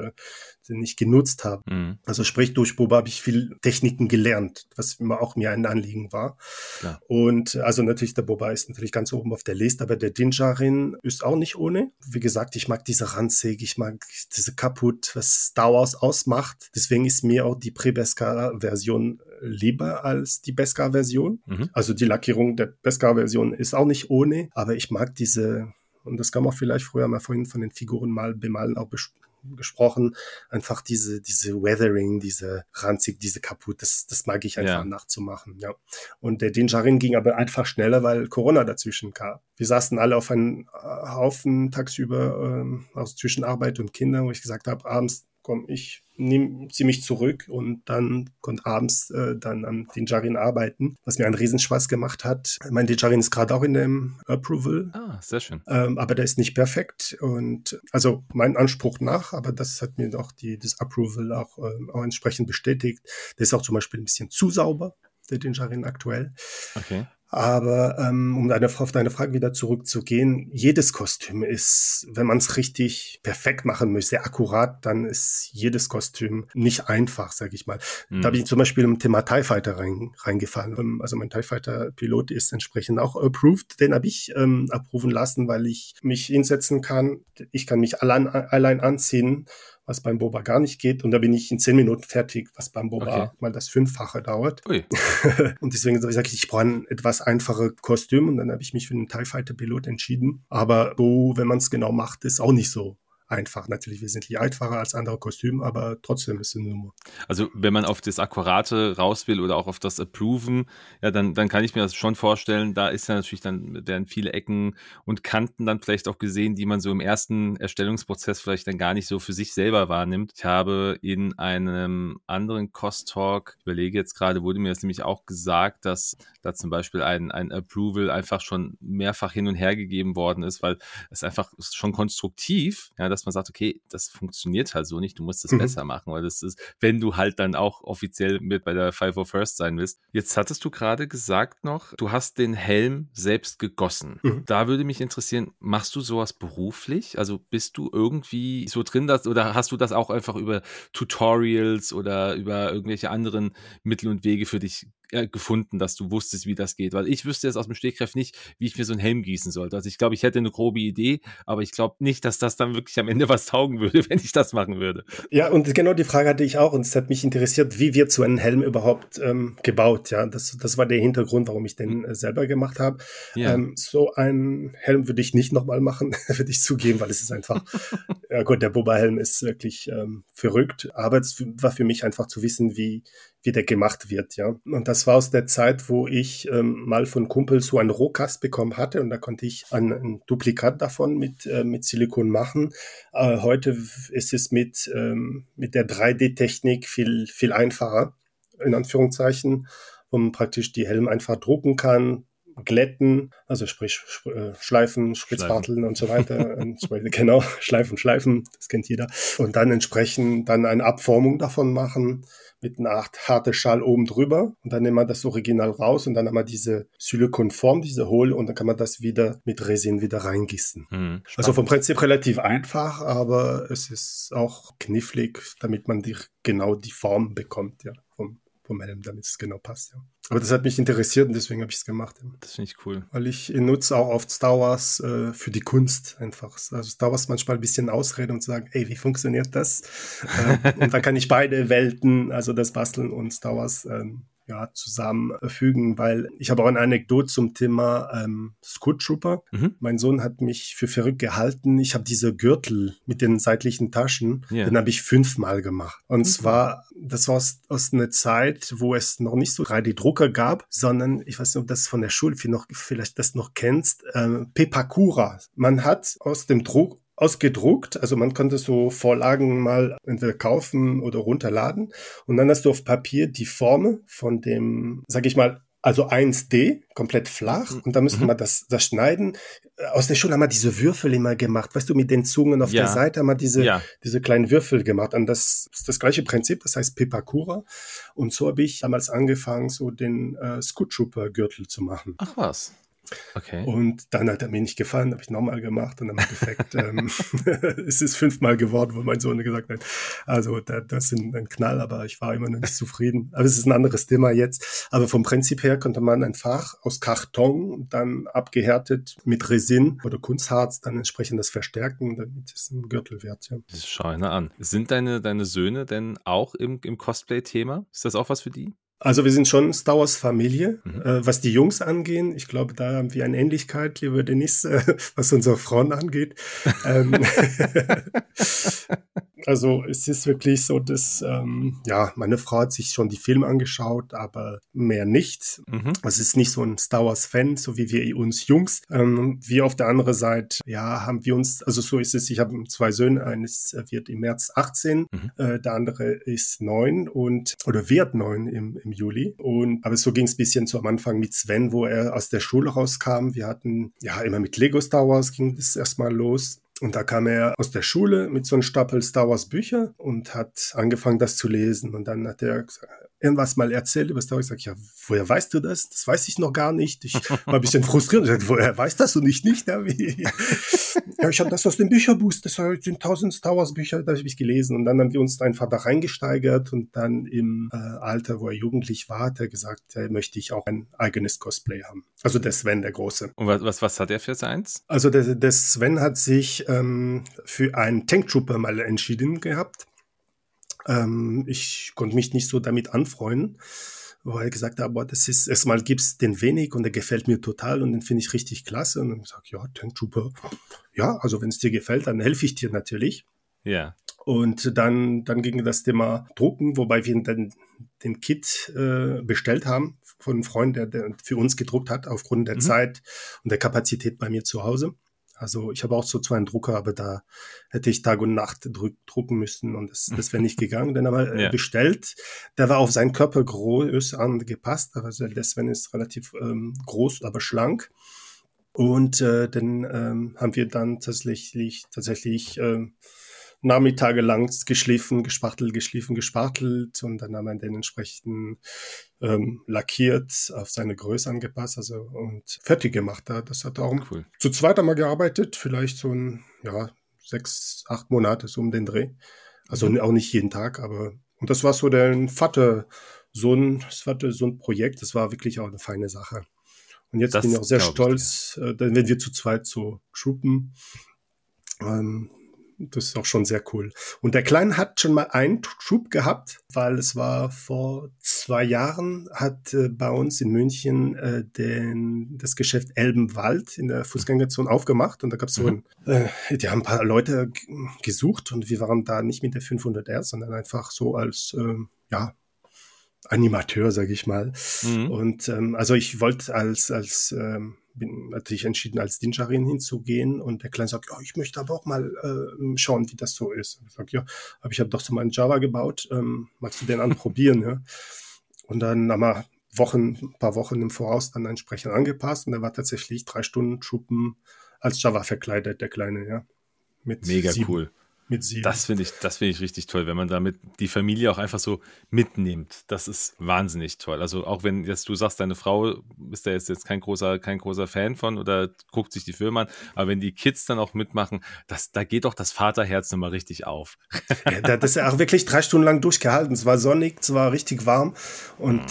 den ich genutzt habe. Also sprich, durch Boba habe ich viel Techniken gelernt, was immer auch mir ein Anliegen war. Klar. Und also natürlich, der Boba ist natürlich ganz oben auf der Liste, aber der Din Djarin ist auch nicht ohne. Wie gesagt, ich mag diese Ranzig, ich mag diese Kaputt, was Star Wars ausmacht. Deswegen ist mir auch die Pre-Beskar-Version lieber als die Beskar-Version. Also die Lackierung der Beskar-Version ist auch nicht ohne, aber ich mag diese, und das kann man vielleicht früher mal vorhin von den Figuren mal bemalen auch gesprochen, einfach diese Weathering, diese ranzig, diese kaputt, das mag ich einfach nachzumachen, ja. Und der Din Djarin ging aber einfach schneller, weil Corona dazwischen kam. Wir saßen alle auf einem Haufen tagsüber, also zwischen Arbeit und Kindern, wo ich gesagt habe, abends, komm, ich ziehe mich zurück und dann konnte abends dann an Din Djarin arbeiten, was mir einen Riesenspaß gemacht hat. Mein Din Djarin ist gerade auch in dem Approval. Ah, sehr schön. Aber der ist nicht perfekt und also mein Anspruch nach, aber das hat mir auch das Approval auch entsprechend bestätigt. Der ist auch zum Beispiel ein bisschen zu sauber, der Din Djarin aktuell. Okay. Aber auf deine Frage wieder zurückzugehen, jedes Kostüm ist, wenn man es richtig perfekt machen möchte, sehr akkurat, dann ist jedes Kostüm nicht einfach, sage ich mal. Da bin ich zum Beispiel im Thema TIE Fighter reingefallen. Also mein TIE Fighter Pilot ist entsprechend auch approved. Den habe ich approven lassen, weil ich mich hinsetzen kann. Ich kann mich allein anziehen, was beim Boba gar nicht geht. Und da bin ich in 10 Minuten fertig, was beim Boba mal das 5-fache dauert. Ui. Und deswegen sage ich brauche ein etwas einfaches Kostüm. Und dann habe ich mich für den TIE Fighter Pilot entschieden. Aber so, wenn man es genau macht, ist auch nicht so einfach. Natürlich wesentlich einfacher als andere Kostüme, aber trotzdem ist es eine Nummer. Also wenn man auf das Akkurate raus will oder auch auf das Approven, ja, dann kann ich mir das schon vorstellen, da ist ja natürlich dann, werden viele Ecken und Kanten dann vielleicht auch gesehen, die man so im ersten Erstellungsprozess vielleicht dann gar nicht so für sich selber wahrnimmt. Ich habe in einem anderen Cost-Talk, ich überlege jetzt gerade, wurde mir das nämlich auch gesagt, dass da zum Beispiel ein Approval einfach schon mehrfach hin und her gegeben worden ist, weil es einfach schon konstruktiv, ja, dass man sagt, okay, das funktioniert halt so nicht, du musst das besser machen, weil das ist, wenn du halt dann auch offiziell mit bei der 501st sein willst. Jetzt hattest du gerade gesagt noch, du hast den Helm selbst gegossen. Da würde mich interessieren, machst du sowas beruflich? Also bist du irgendwie so drin, oder hast du das auch einfach über Tutorials oder über irgendwelche anderen Mittel und Wege für dich gefunden, dass du wusstest, wie das geht? Weil ich wüsste jetzt aus dem Stegreif nicht, wie ich mir so einen Helm gießen sollte. Also ich glaube, ich hätte eine grobe Idee, aber ich glaube nicht, dass das dann wirklich am Ende was taugen würde, wenn ich das machen würde. Ja, und genau die Frage hatte ich auch, und es hat mich interessiert, wie wird so ein Helm überhaupt gebaut? Ja, das war der Hintergrund, warum ich den selber gemacht habe. Ja. So einen Helm würde ich nicht nochmal machen, würde ich zugeben, weil es ist einfach, ja gut, der Boba-Helm ist wirklich verrückt, aber es war für mich einfach zu wissen, wie der gemacht wird, ja. Und das war aus der Zeit, wo ich mal von Kumpel so einen Rohkast bekommen hatte, und da konnte ich ein Duplikat davon mit Silikon machen. Heute ist es mit der 3D-Technik viel einfacher, in Anführungszeichen, wo man praktisch die Helme einfach drucken kann, glätten, also sprich Schleifen, Spritzbarteln und so weiter. Genau, Schleifen, das kennt jeder. Und dann entsprechend dann eine Abformung davon machen mit einer Art harte Schal oben drüber, und dann nimmt man das Original raus und dann haben wir diese Silikonform, diese Hohl, und dann kann man das wieder mit Resin wieder reingießen. Also vom Prinzip relativ einfach, aber es ist auch knifflig, damit man genau die Form bekommt, ja, vom Helm, damit es genau passt, ja. Aber das hat mich interessiert und deswegen habe ich es gemacht. Ja. Das finde ich cool. Weil ich nutze auch oft Star Wars für die Kunst einfach. Also Star Wars manchmal ein bisschen ausreden und sagen, ey, wie funktioniert das? Und dann kann ich beide Welten, also das Basteln und Star Wars, zusammenfügen, weil ich habe auch eine Anekdote zum Thema Scout Trooper. Mein Sohn hat mich für verrückt gehalten. Ich habe diese Gürtel mit den seitlichen Taschen, den habe ich 5-mal gemacht. Und zwar, das war aus einer Zeit, wo es noch nicht so 3D-Drucker gab, sondern, ich weiß nicht, ob das von der Schule vielleicht das noch kennst, Pepakura. Man hat aus dem Druck ausgedruckt, also man konnte so Vorlagen mal entweder kaufen oder runterladen, und dann hast du auf Papier die Form von dem, sag ich mal, also 1D, komplett flach, und da müsste man das schneiden. Aus der Schule haben wir diese Würfel immer gemacht, weißt du, mit den Zungen auf der Seite haben wir diese kleinen Würfel gemacht, und das ist das gleiche Prinzip, das heißt Pepakura, und so habe ich damals angefangen, so den Scout Trooper Gürtel zu machen. Ach was. Okay. Und dann hat er mir nicht gefallen, habe ich nochmal gemacht, und im Endeffekt es ist 5-mal geworden, wo mein Sohn gesagt hat, also das sind ein Knall, aber ich war immer noch nicht zufrieden. Aber es ist ein anderes Thema jetzt. Aber vom Prinzip her konnte man einfach aus Karton dann abgehärtet mit Resin oder Kunstharz dann entsprechend das verstärken, damit es ein Gürtel wird. Ja. Das schaue ich mir an. Sind deine Söhne denn auch im Cosplay-Thema? Ist das auch was für die? Also wir sind schon Star Wars Familie, was die Jungs angehen. Ich glaube, da haben wir eine Ähnlichkeit, lieber Denis, was unsere Frauen angeht. Also es ist wirklich so, dass meine Frau hat sich schon die Filme angeschaut, aber mehr nicht. Es ist nicht so ein Star Wars Fan, so wie wir uns Jungs. Wir auf der anderen Seite, haben wir uns, also so ist es, ich habe 2 Söhne, eines wird im März 18, der andere ist 9 oder wird 9 im Juli. Aber so ging es ein bisschen so am Anfang mit Sven, wo er aus der Schule rauskam. Wir hatten immer mit Lego Star Wars ging das erstmal los. Und da kam er aus der Schule mit so einem Stapel Star Wars Bücher und hat angefangen, das zu lesen. Und dann hat er gesagt, irgendwas mal erzählt über Star Wars. Ich sage, ja, woher weißt du das? Das weiß ich noch gar nicht. Ich war ein bisschen frustriert. Ich sag, woher weißt das und ich nicht? Ja, ja, ich habe das aus dem Bücherbuch, das sind 1000 Star Wars Bücher, da habe ich gelesen. Und dann haben wir uns einfach da reingesteigert und dann im Alter, wo er jugendlich war, hat er gesagt, möchte ich auch ein eigenes Cosplay haben. Also der Sven, der Große. Und was hat er für seins? Also der Sven hat sich für einen Tank Trooper mal entschieden gehabt. Ich konnte mich nicht so damit anfreunden, weil er gesagt hat, boah, das ist, erstmal gibt's den wenig und der gefällt mir total und den finde ich richtig klasse. Und dann sage ich, ja, Tank Trooper, ja, also wenn es dir gefällt, dann helfe ich dir natürlich. Ja. Und dann ging das Thema Drucken, wobei wir dann den Kit bestellt haben von einem Freund, der für uns gedruckt hat, aufgrund der Zeit und der Kapazität bei mir zu Hause. Also ich habe auch so zwar einen Drucker, aber da hätte ich Tag und Nacht drucken müssen und das wäre nicht gegangen. Den haben wir bestellt. Der war auf seinen Körpergröße angepasst. Also der Sven ist relativ groß, aber schlank. Und den haben wir dann tatsächlich Nachmittage lang geschliffen, gespachtelt und dann haben wir den entsprechend lackiert, auf seine Größe angepasst, also und fertig gemacht. Das hat auch cool. Zu zweit einmal gearbeitet, vielleicht so 6, 8 Monate so um den Dreh. Also auch nicht jeden Tag, aber und das war so der Vater-Sohn-Projekt, das war wirklich auch eine feine Sache. Und jetzt bin ich auch sehr stolz, wenn wir zu zweit so troopen. Das ist auch schon sehr cool. Und der Kleine hat schon mal einen Troop gehabt, weil es war vor 2 Jahren, hat bei uns in München das Geschäft Elbenwald in der Fußgängerzone aufgemacht. Und da gab es die haben ein paar Leute gesucht und wir waren da nicht mit der 500R, sondern einfach so als, Animateur, sage ich mal. Und also ich wollte bin natürlich entschieden, als Din Djarin hinzugehen und der Kleine sagt, ja, ich möchte aber auch mal schauen, wie das so ist. Ich sage, ja, aber ich habe doch so mal einen Java gebaut, magst du den anprobieren? Ja? Und dann haben wir ein paar Wochen im Voraus dann entsprechend angepasst und er war tatsächlich 3 Stunden Truppen als Java verkleidet, der Kleine, ja. Mega cool. Mit 7. Das finde ich richtig toll, wenn man damit die Familie auch einfach so mitnimmt. Das ist wahnsinnig toll. Also auch wenn jetzt du sagst, deine Frau ist da jetzt kein großer Fan von oder guckt sich die Filme an, aber wenn die Kids dann auch mitmachen, da geht doch das Vaterherz nochmal richtig auf. Ja, das ist ja auch wirklich 3 Stunden lang durchgehalten. Es war sonnig, es war richtig warm und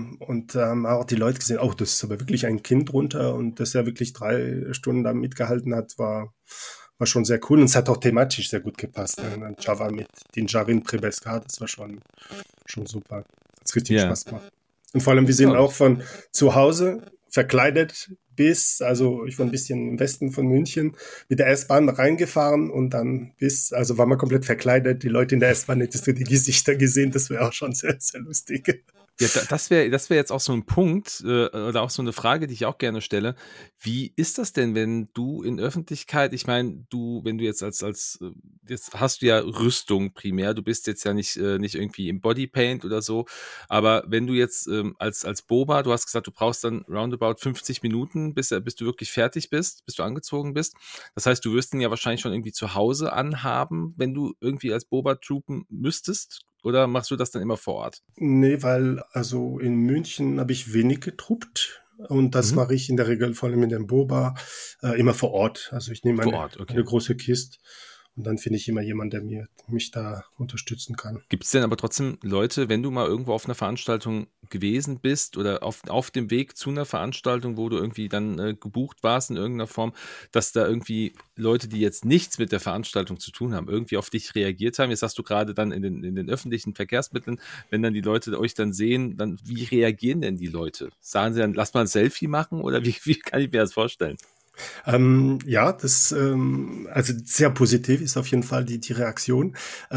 haben auch die Leute gesehen, oh, das ist aber wirklich ein Kind runter und dass er wirklich 3 Stunden da mitgehalten hat, war schon sehr cool und es hat auch thematisch sehr gut gepasst. Java mit Din Djarin Prebeska, das war schon super. Hat's richtig Spaß gemacht. Und vor allem, wir sind auch von zu Hause verkleidet also ich war ein bisschen im Westen von München, mit der S-Bahn reingefahren und dann also waren wir komplett verkleidet. Die Leute in der S-Bahn hättest du die Gesichter gesehen, das wäre auch schon sehr, sehr lustig. Ja, das wäre jetzt auch so ein Punkt oder auch so eine Frage, die ich auch gerne stelle. Wie ist das denn, wenn du in Öffentlichkeit, ich meine, wenn du jetzt jetzt hast du ja Rüstung primär, du bist jetzt ja nicht irgendwie im Bodypaint oder so, aber wenn du jetzt als Boba, du hast gesagt, du brauchst dann roundabout 50 Minuten, bis du wirklich fertig bist, bis du angezogen bist. Das heißt, du wirst ihn ja wahrscheinlich schon irgendwie zu Hause anhaben, wenn du irgendwie als Boba troopen müsstest. Oder machst du das dann immer vor Ort? Nee, weil also in München habe ich wenig getruppt und das mache ich in der Regel vor allem in dem Boba immer vor Ort. Also ich nehme eine große Kiste und dann finde ich immer jemanden, der mich da unterstützen kann. Gibt es denn aber trotzdem Leute, wenn du mal irgendwo auf einer Veranstaltung gewesen bist oder auf dem Weg zu einer Veranstaltung, wo du irgendwie dann gebucht warst in irgendeiner Form, dass da irgendwie Leute, die jetzt nichts mit der Veranstaltung zu tun haben, irgendwie auf dich reagiert haben? Jetzt sagst du gerade dann in den öffentlichen Verkehrsmitteln, wenn dann die Leute euch dann sehen, dann wie reagieren denn die Leute? Sagen sie dann, lass mal ein Selfie machen oder wie kann ich mir das vorstellen? Ja, also sehr positiv ist auf jeden Fall die Reaktion.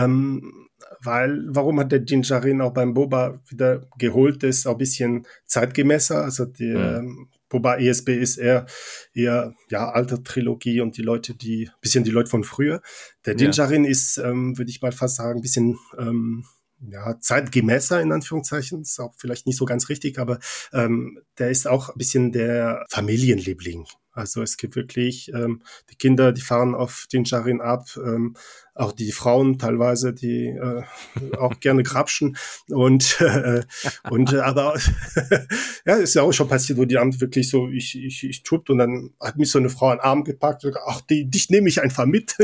Warum hat der Din Djarin auch beim Boba wieder geholt? Das ist auch ein bisschen zeitgemäßer. Also der Boba ESB ist eher alte Trilogie und die Leute von früher. Der Din Djarin ist, würde ich mal fast sagen, ein bisschen zeitgemäßer in Anführungszeichen, ist auch vielleicht nicht so ganz richtig, aber der ist auch ein bisschen der Familienliebling. Also es gibt wirklich die Kinder, die fahren auf den Djarin ab, auch die Frauen teilweise, die auch gerne grapschen und aber ja, ist ja auch schon passiert, wo die haben wirklich so, ich tut und dann hat mich so eine Frau an den Arm gepackt und gesagt, ach, dich nehme ich einfach mit.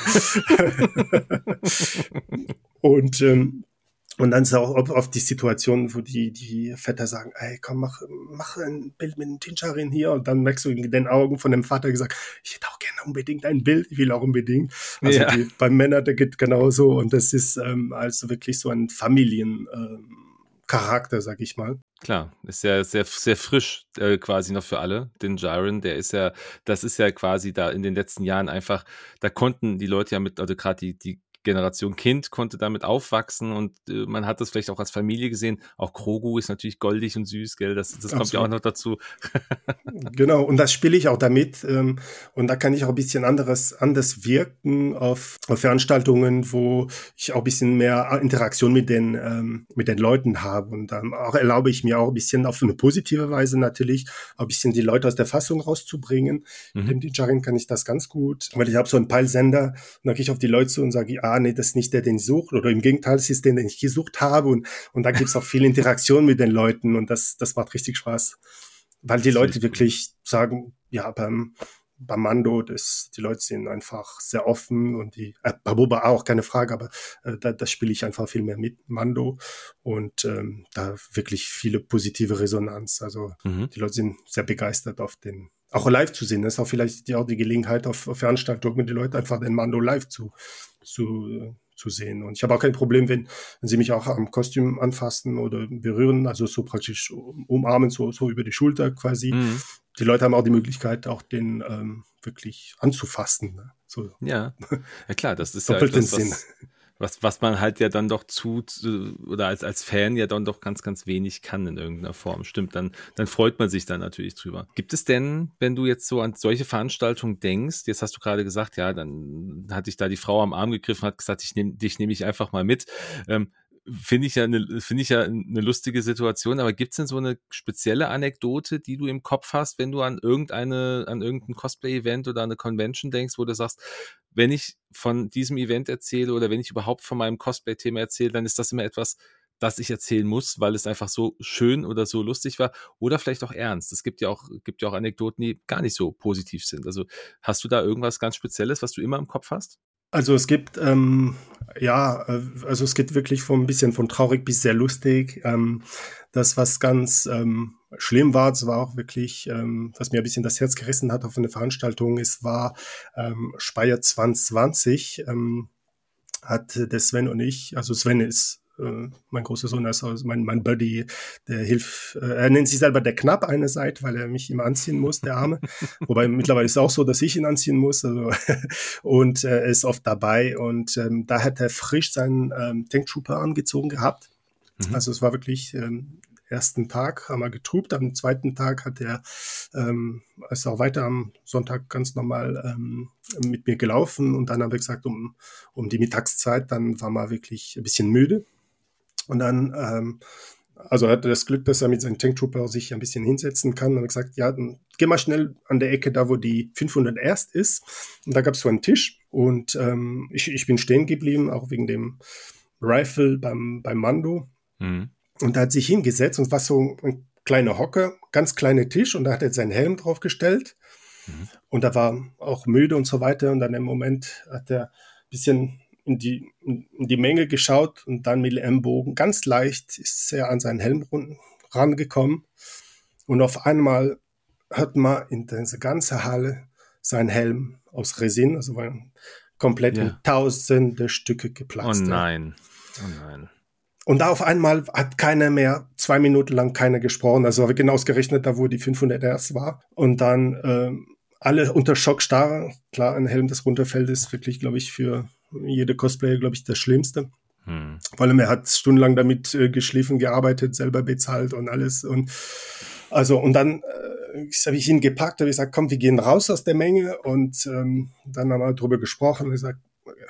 und und dann ist auch auf die Situation, wo die Väter sagen, ey, komm, mach ein Bild mit dem Tincharin hier. Und dann merkst du in den Augen von dem Vater gesagt, ich hätte auch gerne unbedingt ein Bild, ich will auch unbedingt. Also Ja. beim Männer, der geht genauso. Und das ist also wirklich so ein Familiencharakter, sag ich mal. Klar, ist ja sehr, sehr frisch quasi noch für alle. Den Djarin, das ist ja quasi da in den letzten Jahren einfach, da konnten die Leute ja mit, also gerade die Generation Kind konnte damit aufwachsen und man hat das vielleicht auch als Familie gesehen. Auch Grogu ist natürlich goldig und süß, gell? Das kommt ja auch noch dazu. Genau, und das spiele ich auch damit. Und da kann ich auch ein bisschen anders wirken auf Veranstaltungen, wo ich auch ein bisschen mehr Interaktion mit den Leuten habe. Und dann auch erlaube ich mir auch ein bisschen auf eine positive Weise natürlich, auch ein bisschen die Leute aus der Fassung rauszubringen. Dem Djarin kann ich das ganz gut, weil ich habe so einen Peilsender und dann gehe ich auf die Leute zu und sage, nee, das ist nicht der, den ich suche. Oder im Gegenteil, es ist den ich gesucht habe. Und da gibt es auch viel Interaktion mit den Leuten und das macht richtig Spaß. Weil die Leute wirklich sagen, ja, beim Mando, die Leute sind einfach sehr offen und bei Boba auch, keine Frage, aber da spiele ich einfach viel mehr mit Mando und da wirklich viele positive Resonanz. Also die Leute sind sehr begeistert auch live zu sehen. Das ist auch vielleicht auch die Gelegenheit auf Veranstaltungen, die Leute einfach den Mando live zu sehen. Und ich habe auch kein Problem, wenn sie mich auch am Kostüm anfassen oder berühren, also so praktisch umarmen, so über die Schulter quasi. Die Leute haben auch die Möglichkeit, auch den wirklich anzufassen. Ne? So. Ja, klar, das ist ja doppelten etwas, Sinn. was man halt ja dann doch oder als Fan ja dann doch ganz, ganz wenig kann in irgendeiner Form. Stimmt, dann freut man sich dann natürlich drüber. Gibt es denn, wenn du jetzt so an solche Veranstaltungen denkst, jetzt hast du gerade gesagt, ja, dann hat dich da die Frau am Arm gegriffen, hat gesagt, dich nehme ich einfach mal mit. Finde ich ja eine lustige Situation, aber gibt es denn so eine spezielle Anekdote, die du im Kopf hast, wenn du an irgendein Cosplay-Event oder eine Convention denkst, wo du sagst, wenn ich von diesem Event erzähle oder wenn ich überhaupt von meinem Cosplay-Thema erzähle, dann ist das immer etwas, das ich erzählen muss, weil es einfach so schön oder so lustig war oder vielleicht auch ernst. Es gibt ja auch Anekdoten, die gar nicht so positiv sind. Also hast du da irgendwas ganz Spezielles, was du immer im Kopf hast? Also es gibt, also es geht wirklich ein bisschen von traurig bis sehr lustig. Das, was ganz schlimm war, das war auch wirklich, was mir ein bisschen das Herz gerissen hat auf eine Veranstaltung, war Speyer 2020, hat der Sven und ich, also Sven ist mein großer Sohn, also mein Buddy, der hilft, er nennt sich selber der Knapp eine Seite, weil er mich immer anziehen muss, der Arme. Wobei mittlerweile ist es auch so, dass ich ihn anziehen muss. Also, und er ist oft dabei. Und da hat er frisch seinen Tank Trooper angezogen gehabt. Also es war wirklich ersten Tag haben wir getrübt, am zweiten Tag hat er ist auch weiter am Sonntag ganz normal mit mir gelaufen und dann haben wir gesagt, um die Mittagszeit, dann war man wirklich ein bisschen müde. Und dann, also er hatte das Glück, dass er mit seinem Tanktrooper sich ein bisschen hinsetzen kann. Und er hat gesagt, ja, dann geh mal schnell an der Ecke, da wo die 500 erst ist. Und da gab es so einen Tisch. Und ich bin stehen geblieben, auch wegen dem Rifle beim Mando. Und da hat sich hingesetzt und war so ein kleiner Hocker, ganz kleiner Tisch. Und da hat er seinen Helm draufgestellt. Und da war auch müde und so weiter. Und dann im Moment hat er ein bisschen in die Menge geschaut und dann mit dem Ellenbogen ganz leicht ist er an seinen Helm rangekommen und auf einmal hat man in diese ganze Halle seinen Helm aus Resin, also war komplett in tausende Stücke geplatzt. Oh nein, oh nein. Und da auf einmal hat keiner mehr, 2 Minuten lang keiner gesprochen, also habe ich genau ausgerechnet, da wo die 500 erst war und dann alle unter Schockstarre. Klar, ein Helm, das runterfällt, ist wirklich, glaube ich, für jede Cosplayer, glaube ich, das Schlimmste. Vor allem, er hat stundenlang damit geschliffen, gearbeitet, selber bezahlt und alles. Und dann habe ich ihn gepackt, habe gesagt, komm, wir gehen raus aus der Menge. Und dann haben wir darüber gesprochen und gesagt,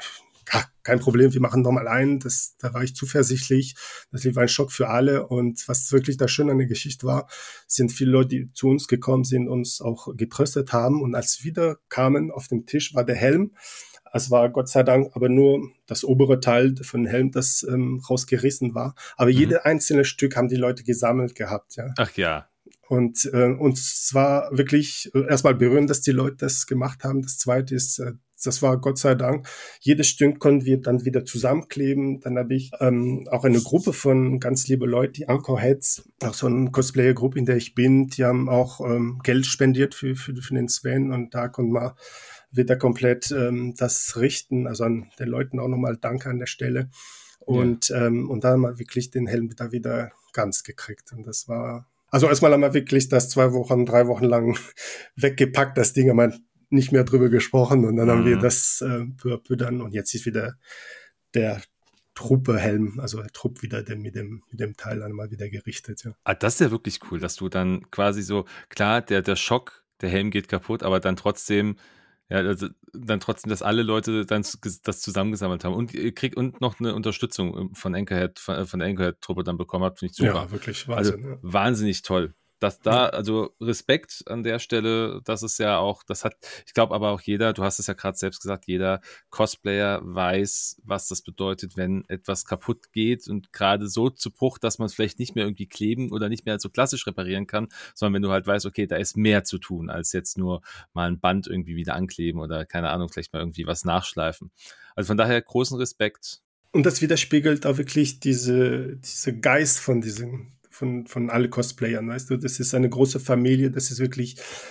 kein Problem, wir machen nochmal einen. Da war ich zuversichtlich. Das war ein Schock für alle. Und was wirklich das Schöne an der Geschichte war, sind viele Leute, die zu uns gekommen sind, uns auch getröstet haben. Und als wir wieder kamen, auf dem Tisch war der Helm. Es war Gott sei Dank aber nur das obere Teil von Helm, das rausgerissen war. Aber jede einzelne Stück haben die Leute gesammelt gehabt. Ja. Ach ja. Und es war wirklich erstmal berührend, dass die Leute das gemacht haben. Das Zweite ist, das war Gott sei Dank, jedes Stück konnten wir dann wieder zusammenkleben. Dann habe ich auch eine Gruppe von ganz liebe Leute, die Anchor Heads, auch so eine Cosplayer-Gruppe, in der ich bin, die haben auch Geld spendiert für den Sven und da konnte man wieder komplett das richten. Also an den Leuten auch nochmal Danke an der Stelle. Und da haben wir wirklich den Helm wieder ganz gekriegt. Und das war, also erstmal haben wir wirklich das 2 Wochen, 3 Wochen lang weggepackt, das Ding, haben wir nicht mehr drüber gesprochen und dann haben wir das dann und jetzt ist wieder der Truppe-Helm, also der Trupp wieder mit dem Teil einmal wieder gerichtet. Ja. Ah, das ist ja wirklich cool, dass du dann quasi so, klar, der Schock, der Helm geht kaputt, aber dann trotzdem, ja, also dann trotzdem, dass alle Leute dann das zusammengesammelt haben und ihr kriegt und noch eine Unterstützung von Anchorhead, von der Anchorhead-Truppe dann bekommen habt, finde ich super. Ja, wirklich Wahnsinn. Also wahnsinnig toll. Dass da, also Respekt an der Stelle, das ist ja auch, das hat, ich glaube aber auch jeder, du hast es ja gerade selbst gesagt, jeder Cosplayer weiß, was das bedeutet, wenn etwas kaputt geht und gerade so zu Bruch, dass man es vielleicht nicht mehr irgendwie kleben oder nicht mehr so klassisch reparieren kann, sondern wenn du halt weißt, okay, da ist mehr zu tun, als jetzt nur mal ein Band irgendwie wieder ankleben oder keine Ahnung, vielleicht mal irgendwie was nachschleifen. Also von daher großen Respekt. Und das widerspiegelt auch wirklich diese Geist von von alle Cosplayern, weißt du, das ist eine große Familie, das ist wirklich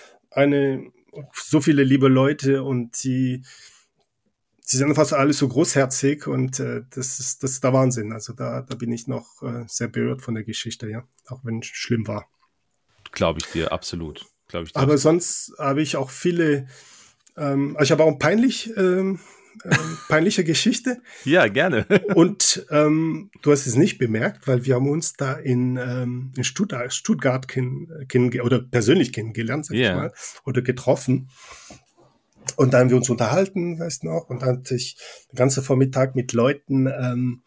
so viele liebe Leute und sie sind fast alle so großherzig und das ist der Wahnsinn. Also da bin ich noch sehr berührt von der Geschichte, ja, auch wenn es schlimm war. Glaube ich dir, absolut. Aber sonst habe ich auch viele, ich habe auch peinliche Geschichte. Ja, gerne. Und du hast es nicht bemerkt, weil wir haben uns da in Stuttgart persönlich kennengelernt, sag ich mal, oder getroffen. Und dann haben wir uns unterhalten, weißt du noch, und dann hatte ich den ganzen Vormittag mit Leuten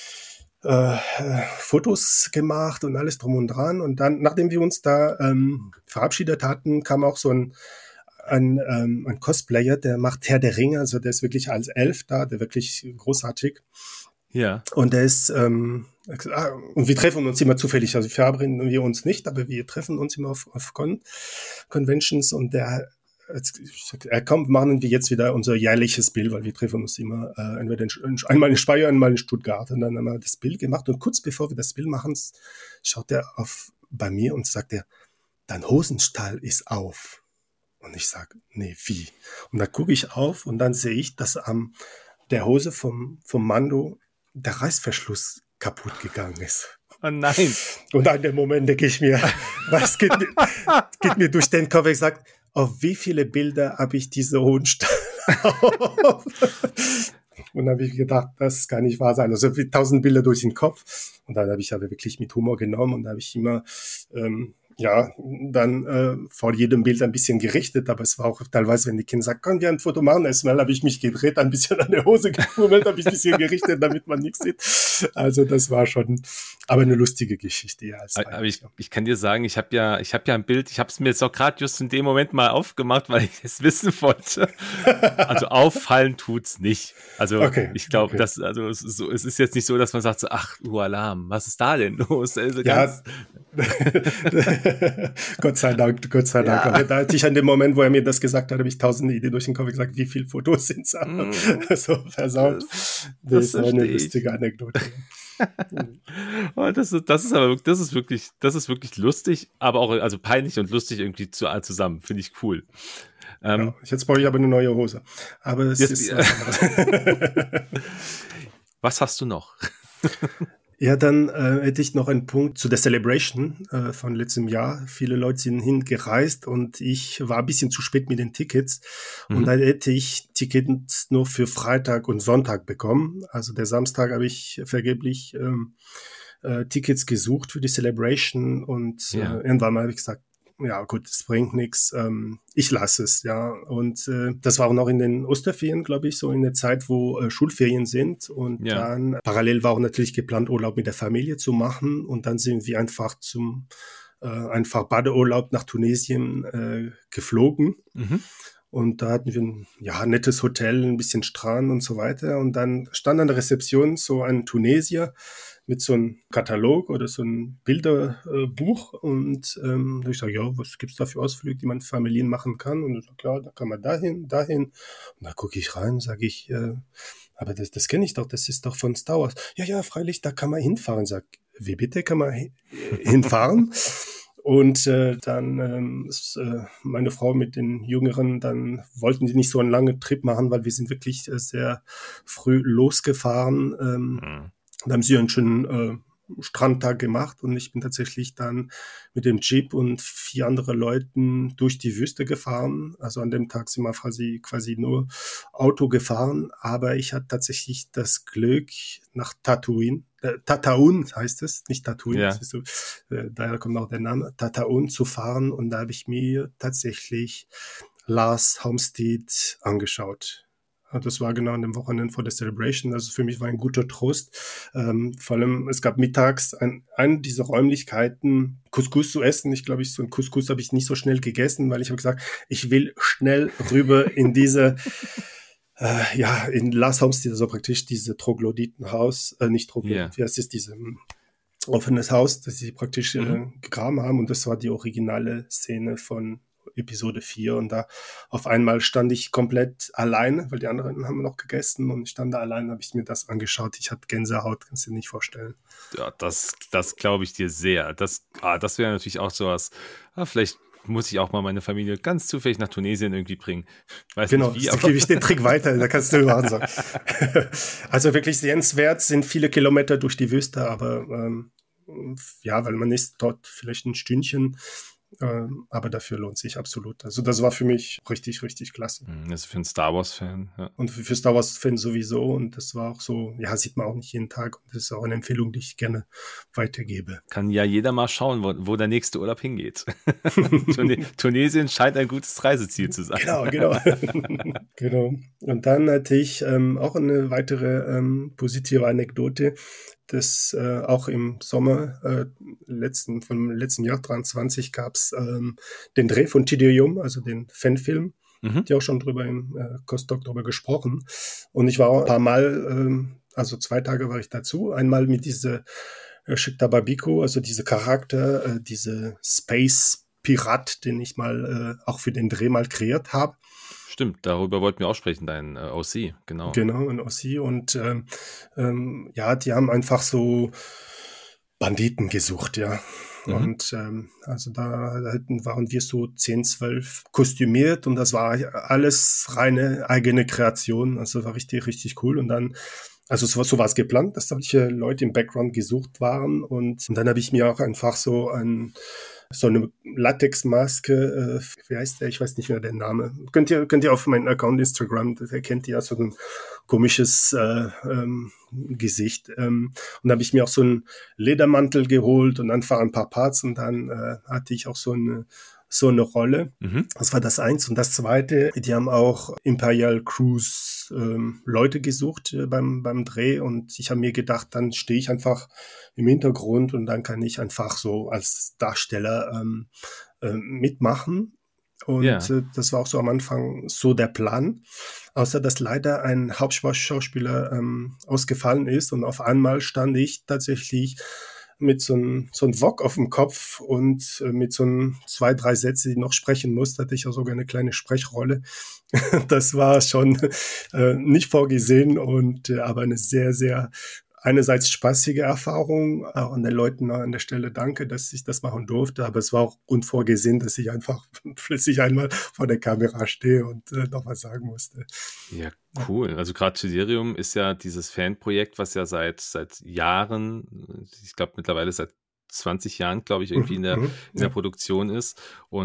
Fotos gemacht und alles drum und dran. Und dann, nachdem wir uns da verabschiedet hatten, kam auch so ein Cosplayer, der macht Herr der Ringe, also der ist wirklich als Elf da, der wirklich großartig. Ja. Und der ist, und wir treffen uns immer zufällig, also verabreden wir uns nicht, aber wir treffen uns immer auf Conventions und kommt, machen wir jetzt wieder unser jährliches Bild, weil wir treffen uns immer entweder einmal in Speyer, einmal in Stuttgart und dann haben wir das Bild gemacht und kurz bevor wir das Bild machen, schaut er bei mir und sagt er, dein Hosenstall ist auf. Und ich sage, nee, wie? Und dann gucke ich auf und dann sehe ich, dass an der Hose vom Mando der Reißverschluss kaputt gegangen ist. Oh nein. Und an dem Moment denke ich mir, was geht mir durch den Kopf? Ich sage, auf wie viele Bilder habe ich diese Hosenstall auf? Und dann habe ich gedacht, das kann nicht wahr sein. Also 1000 Bilder durch den Kopf. Und dann habe ich aber wirklich mit Humor genommen und da habe ich immer dann vor jedem Bild ein bisschen gerichtet, aber es war auch teilweise, wenn die Kinder sagen, können wir ein Foto machen? Erstmal habe ich mich gedreht, ein bisschen an der Hose gefummelt, habe ich ein bisschen gerichtet, damit man nichts sieht. Also das war schon, aber eine lustige Geschichte. Ja, aber ich kann dir sagen, ich habe ja ein Bild, ich habe es mir jetzt auch gerade just in dem Moment mal aufgemacht, weil ich es wissen wollte. Also auffallen tut's nicht. Also ich glaube, es ist jetzt nicht so, dass man sagt so, ach, Alarm, was ist da denn los? Also Gott sei Dank. Ja. Aber da hatte ich an dem Moment, wo er mir das gesagt hat, habe ich 1000 Ideen durch den Kopf gesagt, wie viele Fotos sind es? So versaut. Das war eine lustige Anekdote. Oh, das ist wirklich lustig, aber auch also peinlich und lustig irgendwie zusammen. Finde ich cool. Jetzt brauche ich aber eine neue Hose. Aber es ist was anderes. Was hast du noch? Ja, dann hätte ich noch einen Punkt zu der Celebration von letztem Jahr. Viele Leute sind hingereist und ich war ein bisschen zu spät mit den Tickets. Und dann hätte ich Tickets nur für Freitag und Sonntag bekommen. Also der Samstag habe ich vergeblich Tickets gesucht für die Celebration und irgendwann mal habe ich gesagt, ja gut, es bringt nichts, ich lasse es, ja. Und das war auch noch in den Osterferien, glaube ich, so in der Zeit, wo Schulferien sind. Und Ja. dann parallel war auch natürlich geplant, Urlaub mit der Familie zu machen. Und dann sind wir einfach Badeurlaub nach Tunesien geflogen. Mhm. Und da hatten wir ein nettes Hotel, ein bisschen Strand und so weiter. Und dann stand an der Rezeption so ein Tunesier mit so einem Katalog oder so einem Bilderbuch. Und ich sage, ja, was gibt's da für Ausflüge, die man mit Familien machen kann? Und er sagt, ja, da kann man dahin, dahin. Und da gucke ich rein, sage ich, aber das kenne ich doch, das ist doch von Star Wars. Ja, ja, freilich, da kann man hinfahren. Sag, wie bitte kann man hinfahren? Und dann ist meine Frau mit den Jüngeren, dann wollten die nicht so einen langen Trip machen, weil wir sind wirklich sehr früh losgefahren. Mhm. Da haben sie einen schönen Strandtag gemacht und ich bin tatsächlich dann mit dem Jeep und 4 andere Leuten durch die Wüste gefahren. Also an dem Tag sind wir quasi nur Auto gefahren, aber ich hatte tatsächlich das Glück nach Tataun heißt es, nicht Tatooine, Ja. das ist so, daher kommt auch der Name, Tataun zu fahren und da habe ich mir tatsächlich Lars Homestead angeschaut. Das war genau an dem Wochenende vor der Celebration. Also für mich war ein guter Trost. Vor allem, es gab mittags eine dieser Räumlichkeiten, Couscous zu essen. Ich glaube, so ein Couscous habe ich nicht so schnell gegessen, weil ich habe gesagt, ich will schnell rüber in diese, in Lars Homestead, also praktisch diese Troglodytenhaus, nicht Ja. Troglodyten, wie heißt es, diese offenes Haus, das sie praktisch Mhm. gegraben haben. Und das war die originale Szene von Episode 4. Und da auf einmal stand ich komplett allein, weil die anderen haben noch gegessen und ich stand da allein, habe ich mir das angeschaut. Ich hatte Gänsehaut, kannst du dir nicht vorstellen. Ja, das glaube ich dir sehr. Das wäre natürlich auch sowas. Vielleicht muss ich auch mal meine Familie ganz zufällig nach Tunesien irgendwie bringen. Weiß Genau, nicht wie, da aber gebe ich den Trick weiter, da kannst du machen. So. Also wirklich sehenswert, sind viele Kilometer durch die Wüste, aber ja, weil man ist dort vielleicht ein Stündchen, aber dafür lohnt sich absolut. Also das war für mich richtig, richtig klasse. Das ist für einen Star Wars-Fan. Ja. Und für Star Wars-Fans sowieso. Und das war auch so, ja, sieht man auch nicht jeden Tag. Und das ist auch eine Empfehlung, die ich gerne weitergebe. Kann ja jeder mal schauen, wo der nächste Urlaub hingeht. Tunesien scheint ein gutes Reiseziel zu sein. Genau. Genau. Und dann hatte ich auch eine weitere positive Anekdote, dass auch im Sommer vom letzten Jahr 23 gab es den Dreh von Tidirium, also den Fanfilm. Mhm. Die auch schon drüber im Kostalk drüber gesprochen. Und ich war ein paar Mal, also 2 Tage war ich dazu. Einmal mit dieser Shikta Babiko, also diese Charakter, diese Space Pirat, den ich mal auch für den Dreh mal kreiert habe. Stimmt, darüber wollten wir auch sprechen, dein OC, genau. Genau, ein Ossi. Und ja, die haben einfach so Banditen gesucht, ja. Mhm. Und also da waren wir so 10, 12 kostümiert und das war alles reine eigene Kreation. Also war richtig, richtig cool. Und dann, also so war es geplant, dass solche Leute im Background gesucht waren. Und dann habe ich mir auch einfach so eine Latexmaske, wie heißt der? Ich weiß nicht mehr den Namen. Könnt ihr auf meinen Account Instagram, da erkennt ihr ja so ein komisches Gesicht. Und da habe ich mir auch so einen Ledermantel geholt und einfach ein paar Parts und dann hatte ich auch so eine Rolle. Mhm. Das war das eins. Und das zweite, die haben auch Imperial Cruise Leute gesucht beim Dreh und ich habe mir gedacht, dann stehe ich einfach im Hintergrund und dann kann ich einfach so als Darsteller mitmachen. Und Ja. das war auch so am Anfang so der Plan. Außer dass leider ein Hauptschauspieler ausgefallen ist und auf einmal stand ich tatsächlich mit so einem Wok auf dem Kopf und mit so einem 2, 3 Sätze, die ich noch sprechen musste, hatte ich auch sogar eine kleine Sprechrolle. Das war schon nicht vorgesehen und aber eine sehr, sehr einerseits spaßige Erfahrung, auch an den Leuten an der Stelle danke, dass ich das machen durfte, aber es war auch unvorgesehen, dass ich einfach plötzlich einmal vor der Kamera stehe und noch was sagen musste. Ja, cool. Also gerade Tidirium ist ja dieses Fanprojekt, was ja seit Jahren, ich glaube mittlerweile seit 20 Jahren, glaube ich, irgendwie in der Ja. Produktion ist. Und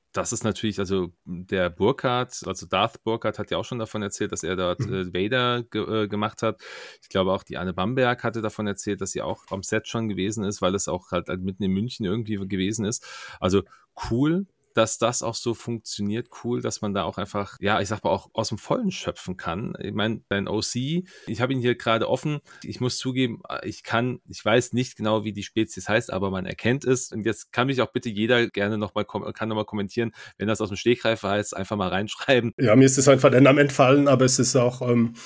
das ist natürlich, also der Burkhardt, also Darth Burkhardt hat ja auch schon davon erzählt, dass er dort Vader gemacht hat. Ich glaube auch die Anne Bamberg hatte davon erzählt, dass sie auch am Set schon gewesen ist, weil es auch halt mitten in München irgendwie gewesen ist. Also cool, dass das auch so funktioniert, cool, dass man da auch einfach, ja, ich sag mal, auch aus dem Vollen schöpfen kann. Ich meine, dein OC, ich habe ihn hier gerade offen. Ich muss zugeben, ich weiß nicht genau, wie die Spezies heißt, aber man erkennt es. Und jetzt kann mich auch bitte jeder gerne nochmal kommentieren, wenn das aus dem Stegreif heißt, einfach mal reinschreiben. Ja, mir ist es einfach der Name entfallen, aber es ist auch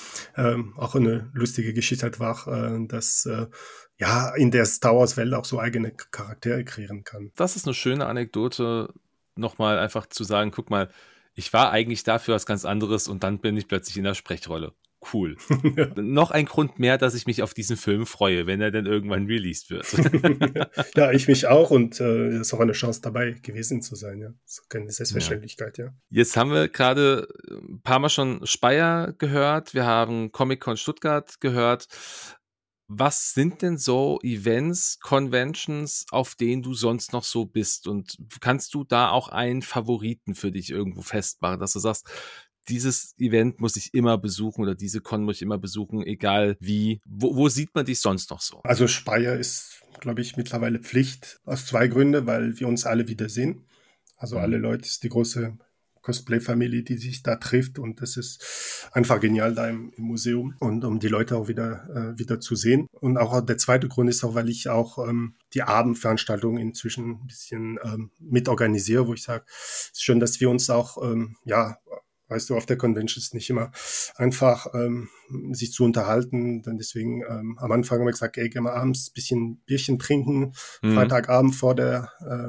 eine lustige Geschichte einfach, dass in der Star Wars Welt auch so eigene Charaktere kreieren kann. Das ist eine schöne Anekdote, nochmal einfach zu sagen, guck mal, ich war eigentlich dafür was ganz anderes und dann bin ich plötzlich in der Sprechrolle. Cool. Ja. Noch ein Grund mehr, dass ich mich auf diesen Film freue, wenn er dann irgendwann released wird. Ja, ich mich auch und es ist auch eine Chance dabei gewesen zu sein. Ja, das ist keine Selbstverständlichkeit. Ja. Jetzt haben wir gerade ein paar Mal schon Speyer gehört, wir haben Comic-Con Stuttgart gehört. Was sind denn so Events, Conventions, auf denen du sonst noch so bist? Und kannst du da auch einen Favoriten für dich irgendwo festmachen, dass du sagst, dieses Event muss ich immer besuchen oder diese Con muss ich immer besuchen, egal wie. Wo sieht man dich sonst noch so? Also Speyer ist, glaube ich, mittlerweile Pflicht aus 2 Gründen, weil wir uns alle wiedersehen. Also alle Leute, ist die große Cosplay-Familie, die sich da trifft und das ist einfach genial da im Museum und um die Leute auch wieder zu sehen. Und auch der zweite Grund ist auch, weil ich auch die Abendveranstaltungen inzwischen ein bisschen mitorganisiere, wo ich sage, es ist schön, dass wir uns auch, weißt du, auf der Convention ist nicht immer einfach, sich zu unterhalten. Dann deswegen am Anfang haben wir gesagt, ey, gehen wir abends ein bisschen Bierchen trinken, Freitagabend vor der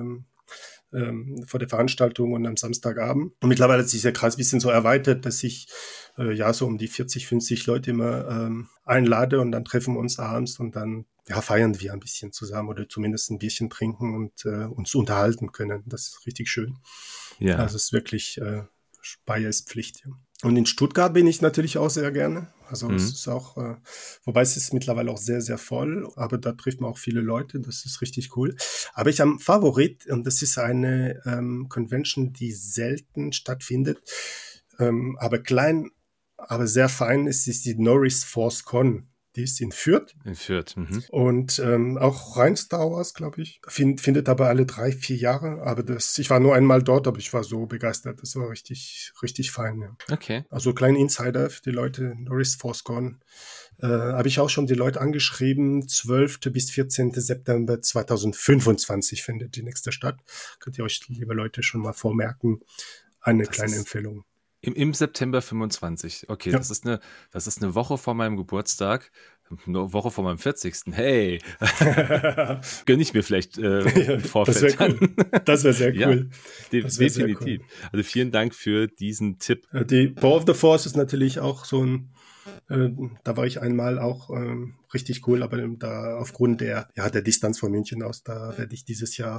Veranstaltung und am Samstagabend. Und mittlerweile hat sich der Kreis ein bisschen so erweitert, dass ich so um die 40, 50 Leute immer einlade und dann treffen wir uns abends und dann feiern wir ein bisschen zusammen oder zumindest ein Bierchen trinken und uns unterhalten können. Das ist richtig schön. Ja. Also es ist wirklich, Speyer ist Pflicht. Ja. Und in Stuttgart bin ich natürlich auch sehr gerne. Also es ist auch, wobei es ist mittlerweile auch sehr, sehr voll, aber da trifft man auch viele Leute, das ist richtig cool. Aber ich habe einen Favorit und das ist eine Convention, die selten stattfindet, aber klein, aber sehr fein ist die Norris Force Con. Die ist in Fürth. In Fürth. Und auch rein Star Wars, glaube ich. Findet aber alle 3, 4 Jahre. Aber ich war nur einmal dort, aber ich war so begeistert. Das war richtig, richtig fein. Ja. Okay. Also kleinen Insider für die Leute, Norris Force Con. Habe ich auch schon die Leute angeschrieben. 12. bis 14. September 2025 findet die nächste statt. Könnt ihr euch, liebe Leute, schon mal vormerken. Eine kleine Empfehlung. Im September 25. Okay, ja. Das ist eine Woche vor meinem Geburtstag, eine Woche vor meinem 40. Hey, gönne ich mir vielleicht im Vorfeld. Das wäre cool. Das wäre sehr cool. Ja, definitiv. Cool. Also vielen Dank für diesen Tipp. Die Power of the Force ist natürlich auch so ein, da war ich einmal auch richtig cool, aber da aufgrund der Distanz von München aus, da werde ich dieses Jahr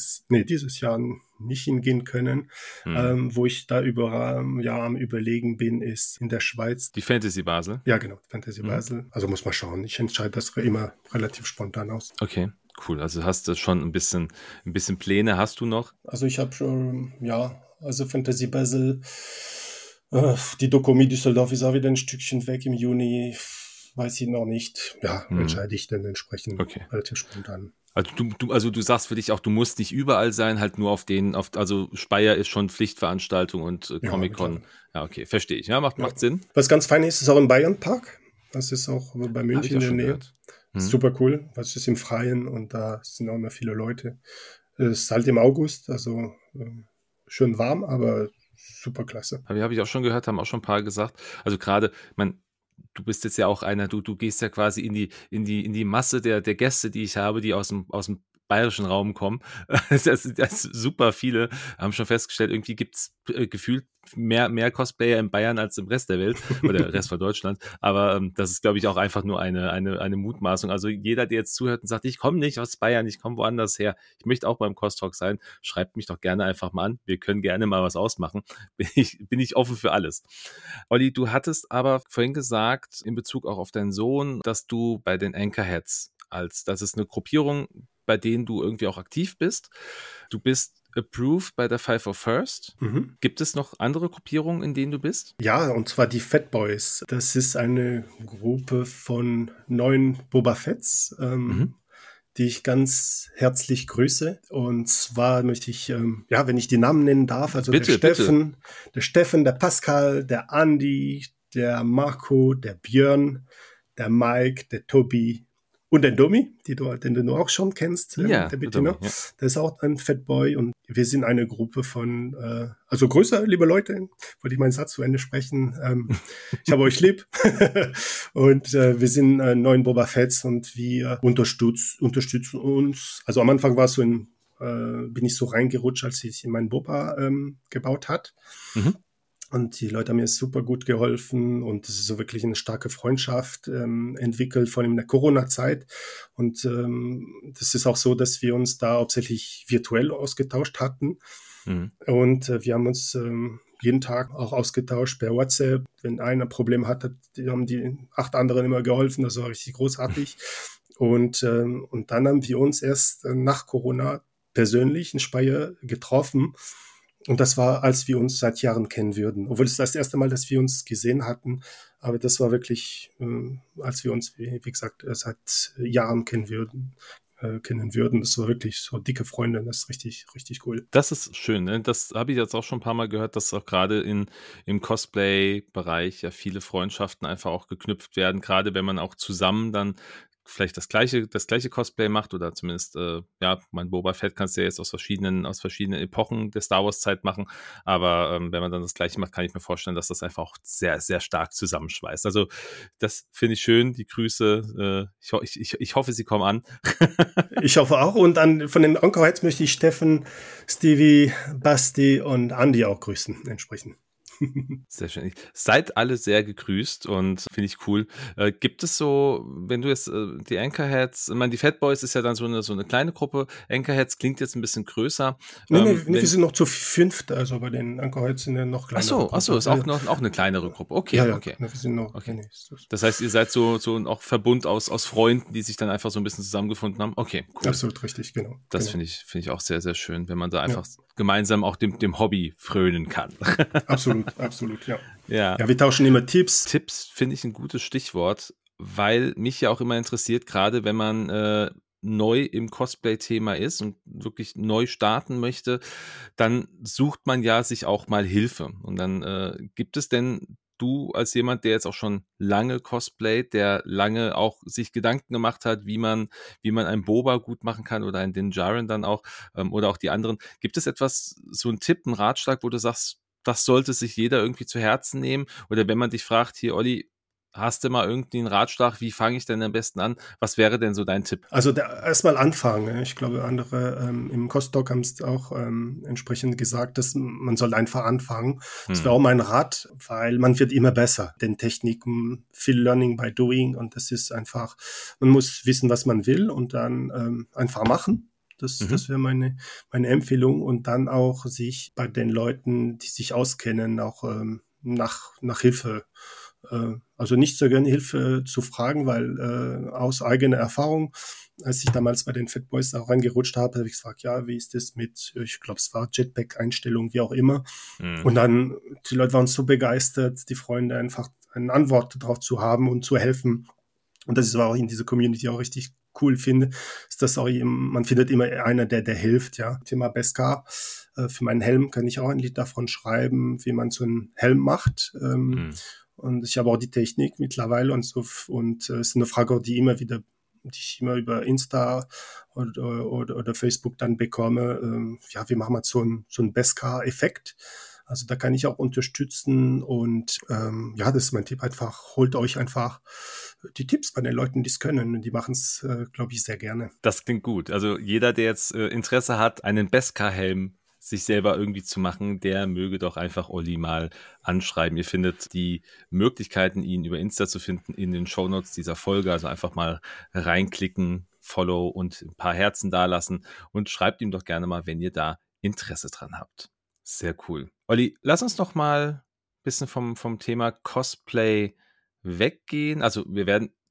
nicht hingehen können. Wo ich da am Überlegen bin, ist in der Schweiz. Die Fantasy Basel? Ja, genau, Fantasy Basel. Also muss man schauen. Ich entscheide das immer relativ spontan aus. Okay. Cool, also hast du schon ein bisschen Pläne, hast du noch? Also ich habe schon, also Fantasy Basel, die Dokumi Düsseldorf ist auch wieder ein Stückchen weg im Juni, weiß ich noch nicht. Ja, entscheide ich dann entsprechend relativ spontan. Also du sagst für dich auch, du musst nicht überall sein, halt nur also Speyer ist schon Pflichtveranstaltung und Comic-Con. Ja, okay, verstehe ich. Ja, macht Sinn. Was ganz fein ist auch im Bayernpark. Das ist auch bei München in der Nähe. Super cool, weil es ist im Freien und da sind auch immer viele Leute. Es ist halt im August, also schön warm, aber super klasse. Habe ich auch schon gehört, haben auch schon ein paar gesagt. Also gerade, du bist jetzt ja auch einer, du gehst ja quasi in die Masse der Gäste, die ich habe, die aus dem bayerischen Raum kommen. Das super viele haben schon festgestellt, irgendwie gibt's gefühlt mehr Cosplayer in Bayern als im Rest der Welt oder der Rest von Deutschland. Aber das ist, glaube ich, auch einfach nur eine Mutmaßung. Also jeder, der jetzt zuhört und sagt, ich komme nicht aus Bayern, ich komme woanders her, ich möchte auch beim Costalk sein, schreibt mich doch gerne einfach mal an. Wir können gerne mal was ausmachen. Bin ich offen für alles. Olli, du hattest aber vorhin gesagt, in Bezug auch auf deinen Sohn, dass du bei den Anchorheads das ist eine Gruppierung, bei denen du irgendwie auch aktiv bist. Du bist approved bei der 501st. Mhm. Gibt es noch andere Gruppierungen, in denen du bist? Ja, und zwar die Fat Boys. Das ist eine Gruppe von 9 Boba Fetts, die ich ganz herzlich grüße. Und zwar möchte ich, wenn ich die Namen nennen darf, also Bitte, der Steffen, der Pascal, der Andi, der Marco, der Björn, der Mike, der Tobi und der Domi, den du auch schon kennst, Ja, der Domi, Bettina. ja. Der ist auch ein Fatboy und wir sind eine Gruppe von, also größer, liebe Leute, wollte ich meinen Satz zu Ende sprechen. Ich habe euch lieb. Und wir sind 9 Boba Fetts und wir unterstützen uns. Also am Anfang war es so bin ich so reingerutscht, als ich in meinen Boba gebaut hat. Mhm. Und die Leute haben mir super gut geholfen und es ist so wirklich eine starke Freundschaft entwickelt, vor allem in der Corona-Zeit. Und das ist auch so, dass wir uns da hauptsächlich virtuell ausgetauscht hatten. Mhm. Und wir haben uns jeden Tag auch ausgetauscht per WhatsApp. Wenn einer ein Problem hatte, haben die 8 anderen immer geholfen. Das war richtig großartig. Und dann haben wir uns erst nach Corona persönlich in Speyer getroffen. Und das war, als wir uns seit Jahren kennen würden. Obwohl es das erste Mal, dass wir uns gesehen hatten. Aber das war wirklich, als wir uns, wie gesagt, seit Jahren kennen würden. Das war wirklich so dicke Freunde. Das ist richtig, richtig cool. Das ist schön, ne? Das habe ich jetzt auch schon ein paar Mal gehört, dass auch gerade im Cosplay-Bereich ja viele Freundschaften einfach auch geknüpft werden, gerade wenn man auch zusammen dann vielleicht das gleiche Cosplay macht oder zumindest, mein Boba Fett kannst du ja jetzt aus verschiedenen Epochen der Star Wars Zeit machen, aber wenn man dann das gleiche macht, kann ich mir vorstellen, dass das einfach auch sehr, sehr stark zusammenschweißt. Also das finde ich schön, die Grüße, ich hoffe, sie kommen an. Ich hoffe auch und von den Onkelheits möchte ich Steffen, Stevie, Basti und Andy auch grüßen, entsprechend. Sehr schön. Seid alle sehr gegrüßt und finde ich cool. Gibt es so, wenn du jetzt die Anchorheads, ich meine, die Fat Boys ist ja dann so eine kleine Gruppe. Anchorheads klingt jetzt ein bisschen größer. Nee, wir sind noch zu 5, also bei den Anchorheads sind ja noch kleinere. Ach so, ist auch eine kleinere Gruppe. Okay, ja, okay. Wir sind noch, okay. Nee, das heißt, ihr seid so auch Verbund aus Freunden, die sich dann einfach so ein bisschen zusammengefunden haben. Okay, cool. Absolut richtig, genau. Das finde ich auch sehr, sehr schön, wenn man da einfach gemeinsam auch dem Hobby frönen kann. Absolut, ja. Ja, wir tauschen immer Tipps. Tipps finde ich ein gutes Stichwort, weil mich ja auch immer interessiert, gerade wenn man neu im Cosplay-Thema ist und wirklich neu starten möchte, dann sucht man ja sich auch mal Hilfe. Und dann gibt es denn du als jemand, der jetzt auch schon lange cosplayt, der lange auch sich Gedanken gemacht hat, wie man einen Boba gut machen kann oder einen Din Djarin dann auch oder auch die anderen, gibt es etwas, so einen Tipp, einen Ratschlag, wo du sagst, das sollte sich jeder irgendwie zu Herzen nehmen? Oder wenn man dich fragt, hier Olli, hast du mal irgendwie einen Ratschlag, wie fange ich denn am besten an? Was wäre denn so dein Tipp? Also erstmal anfangen. Ich glaube, andere im Costalk haben es auch entsprechend gesagt, dass man soll einfach anfangen. Das wäre auch mein Rat, weil man wird immer besser. Den Techniken, viel Learning by Doing und das ist einfach, man muss wissen, was man will und dann einfach machen. Das wäre meine Empfehlung und dann auch sich bei den Leuten, die sich auskennen, auch nach Hilfe also nicht so gerne Hilfe zu fragen, weil aus eigener Erfahrung, als ich damals bei den Fat Boys auch reingerutscht habe ich gefragt, ja, wie ist das mit, ich glaube, es war Jetpack-Einstellung, wie auch immer. Und dann, die Leute waren so begeistert, die Freunde einfach eine Antwort darauf zu haben und zu helfen. Und das ist auch in dieser Community auch richtig cool finde, ist das auch, man findet immer einer, der hilft, ja. Thema Beskar. Für meinen Helm kann ich auch ein Lied davon schreiben, wie man so einen Helm macht. Und ich habe auch die Technik mittlerweile und so. Und es ist eine Frage, die ich immer über Insta oder Facebook dann bekomme. Wie machen wir so einen Beskar-Effekt? Also da kann ich auch unterstützen und das ist mein Tipp einfach, holt euch einfach die Tipps bei den Leuten, die es können und die machen es, glaube ich, sehr gerne. Das klingt gut. Also jeder, der jetzt Interesse hat, einen Beskar-Helm sich selber irgendwie zu machen, der möge doch einfach Olli mal anschreiben. Ihr findet die Möglichkeiten, ihn über Insta zu finden, in den Shownotes dieser Folge. Also einfach mal reinklicken, Follow und ein paar Herzen dalassen und schreibt ihm doch gerne mal, wenn ihr da Interesse dran habt. Sehr cool. Olli, lass uns noch mal ein bisschen vom Thema Cosplay weggehen. Also wir werden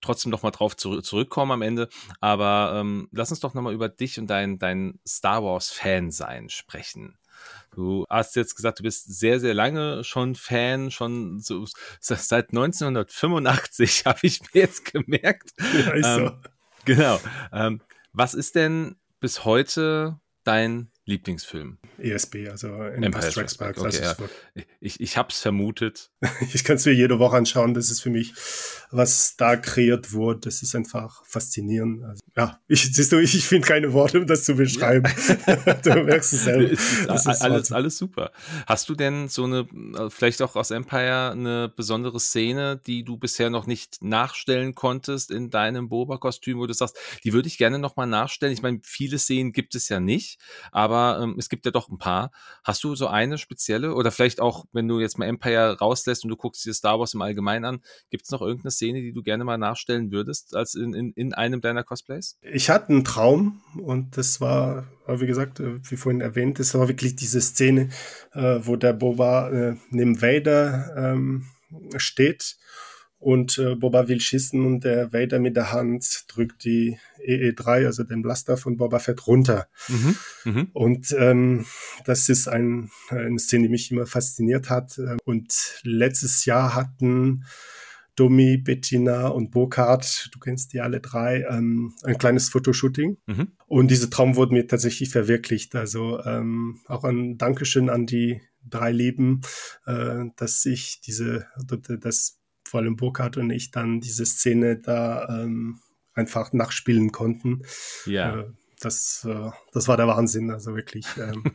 trotzdem noch mal drauf zurückkommen am Ende. Aber lass uns doch noch mal über dich und dein Star Wars-Fan-Sein sprechen. Du hast jetzt gesagt, du bist sehr, sehr lange schon Fan, schon so seit 1985 habe ich mir jetzt gemerkt. Ja, ist so. Genau. Was ist denn bis heute dein Lieblingsfilm? ESB, also Empire Strikes Back. Okay, ja. Ich habe es vermutet. Ich kann es mir jede Woche anschauen. Das ist für mich, was da kreiert wurde. Das ist einfach faszinierend. Also, ja, ich finde keine Worte, um das zu beschreiben. Ja. Du merkst es selber. Alles super. Hast du denn so eine, vielleicht auch aus Empire, eine besondere Szene, die du bisher noch nicht nachstellen konntest in deinem Boba-Kostüm, wo du sagst, die würde ich gerne nochmal nachstellen? Ich meine, viele Szenen gibt es ja nicht, aber es gibt ja doch ein paar. Hast du so eine spezielle? Oder vielleicht auch, wenn du jetzt mal Empire rauslässt und du guckst dir Star Wars im Allgemeinen an, gibt es noch irgendeine Szene, die du gerne mal nachstellen würdest, als in einem deiner Cosplays? Ich hatte einen Traum und das war, wie gesagt, wie vorhin erwähnt, das war wirklich diese Szene, wo der Boba neben Vader steht und Boba will schießen und der Vader mit der Hand drückt die EE3, also den Blaster von Boba Fett, runter. Und das ist eine Szene, die mich immer fasziniert hat. Und letztes Jahr hatten Domi, Bettina und Burkhard, du kennst die alle drei, ein kleines Fotoshooting. Und dieser Traum wurde mir tatsächlich verwirklicht. Also auch ein Dankeschön an die drei Lieben, dass ich das vor allem Burkhard und ich dann diese Szene da einfach nachspielen konnten. Ja. Das war der Wahnsinn, also wirklich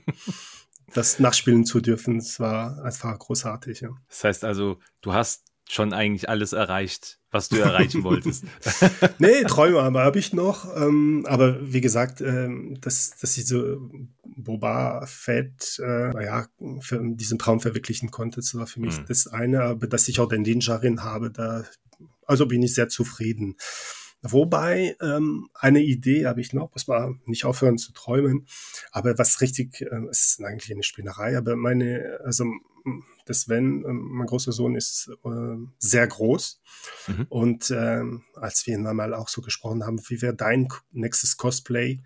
das nachspielen zu dürfen, das war einfach großartig. Ja. Das heißt also, du hast schon eigentlich alles erreicht, was du erreichen wolltest. Nee, Träume habe ich noch, aber wie gesagt, dass ich so Boba Fett für diesen Traum verwirklichen konnte, das war für mich das eine, aber dass ich auch den Ninjarin habe, also bin ich sehr zufrieden. Wobei, eine Idee habe ich noch, muss man nicht aufhören zu träumen, aber was richtig, es ist eigentlich eine Spinnerei, aber der Sven, mein großer Sohn, ist sehr groß. Und als wir ihn einmal auch so gesprochen haben, wie wäre dein nächstes Cosplay?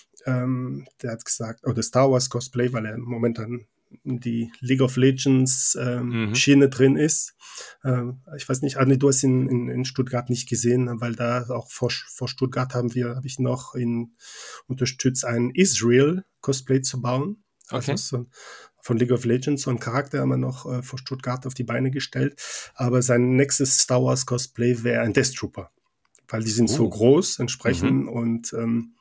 Der hat gesagt, oder Star Wars Cosplay, weil er momentan die League of Legends Schiene drin ist. Ich weiß nicht, Arne, du hast ihn in Stuttgart nicht gesehen, weil da auch vor Stuttgart habe ich noch ihn unterstützt, ein Israel Cosplay zu bauen. Okay. Also von League of Legends, so einen Charakter haben wir noch vor Stuttgart auf die Beine gestellt. Aber sein nächstes Star Wars Cosplay wäre ein Death Trooper. Weil die sind so groß entsprechend und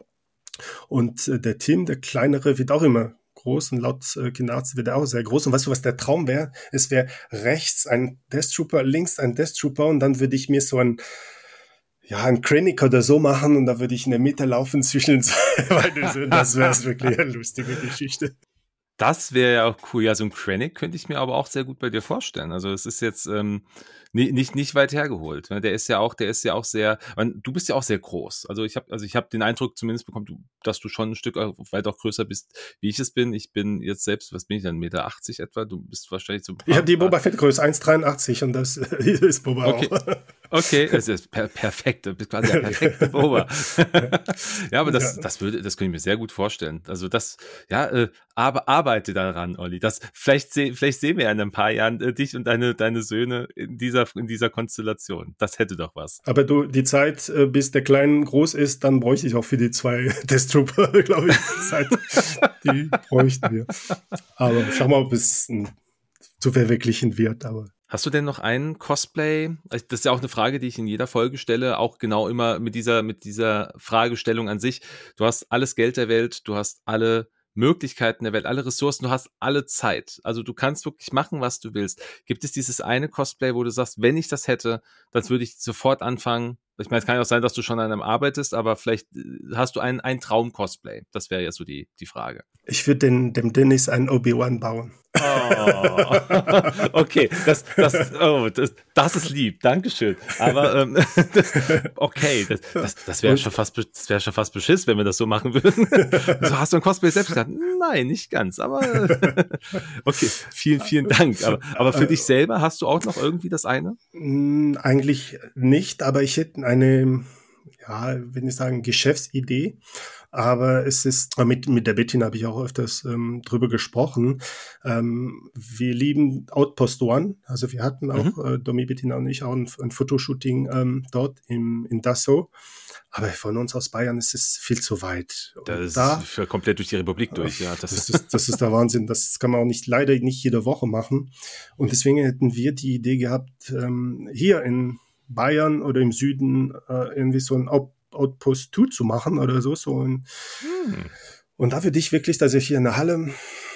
der Tim, der kleinere, wird auch immer groß und laut Kinarzt wird er auch sehr groß. Und weißt du, was der Traum wäre? Es wäre rechts ein Death Trooper, links ein Death Trooper und dann würde ich mir so ein Krennic oder so machen und da würde ich in der Mitte laufen zwischen den zwei. Das wäre wirklich eine lustige Geschichte. Das wäre ja auch cool. Ja, so ein Krennic könnte ich mir aber auch sehr gut bei dir vorstellen. Also es ist jetzt nicht weit hergeholt. Der ist ja auch sehr, du bist ja auch sehr groß. Also ich habe den Eindruck zumindest bekommen, dass du schon ein Stück weit auch größer bist, wie ich es bin. Ich bin jetzt selbst, was bin ich dann, 1,80 Meter etwa? Du bist wahrscheinlich so. Ich habe die Boba Fett Größe 1,83 und das ist Boba okay. auch. Okay, es ist perfekt. Du bist quasi der perfekte Boba. Ja, aber das könnte ich mir sehr gut vorstellen. Also aber arbeite daran, Olli. Vielleicht sehen wir ja in ein paar Jahren dich und deine Söhne in dieser Konstellation. Das hätte doch was. Aber die Zeit, bis der Kleine groß ist, dann bräuchte ich auch für die 2 Death Trooper, glaube ich, die bräuchten wir. Aber schau mal, ob es zu verwirklichen wird, aber. Hast du denn noch einen Cosplay? Das ist ja auch eine Frage, die ich in jeder Folge stelle, auch genau immer mit dieser Fragestellung an sich. Du hast alles Geld der Welt, du hast alle Möglichkeiten der Welt, alle Ressourcen, du hast alle Zeit. Also du kannst wirklich machen, was du willst. Gibt es dieses eine Cosplay, wo du sagst, wenn ich das hätte, dann würde ich sofort anfangen? Ich meine, es kann ja auch sein, dass du schon an einem arbeitest, aber vielleicht hast du ein Traum-Cosplay. Das wäre ja so die Frage. Ich würde dem Dennis einen Obi-Wan bauen. Oh. Okay, das ist lieb, Dankeschön. Aber okay, das wäre schon fast beschiss, wenn wir das so machen würden. So, hast du ein Cosplay selbst gesagt? Nein, nicht ganz, aber okay, vielen Dank. Aber für dich selber hast du auch noch irgendwie das eine? Eigentlich nicht, aber ich hätte ja, wenn ich sagen, Geschäftsidee, aber es ist, mit der Bettina habe ich auch öfters drüber gesprochen. Wir lieben Outpost One, also wir hatten auch, Domi, Bettina und ich, auch ein Fotoshooting dort in Dachau, aber von uns aus Bayern ist es viel zu weit. Und Das da, ist komplett durch die Republik durch, ja. das ist der Wahnsinn, das kann man auch leider nicht jede Woche machen und deswegen hätten wir die Idee gehabt, hier in Bayern oder im Süden irgendwie so ein Outpost 2 zu machen oder so und da würde ich wirklich, dass ich hier eine Halle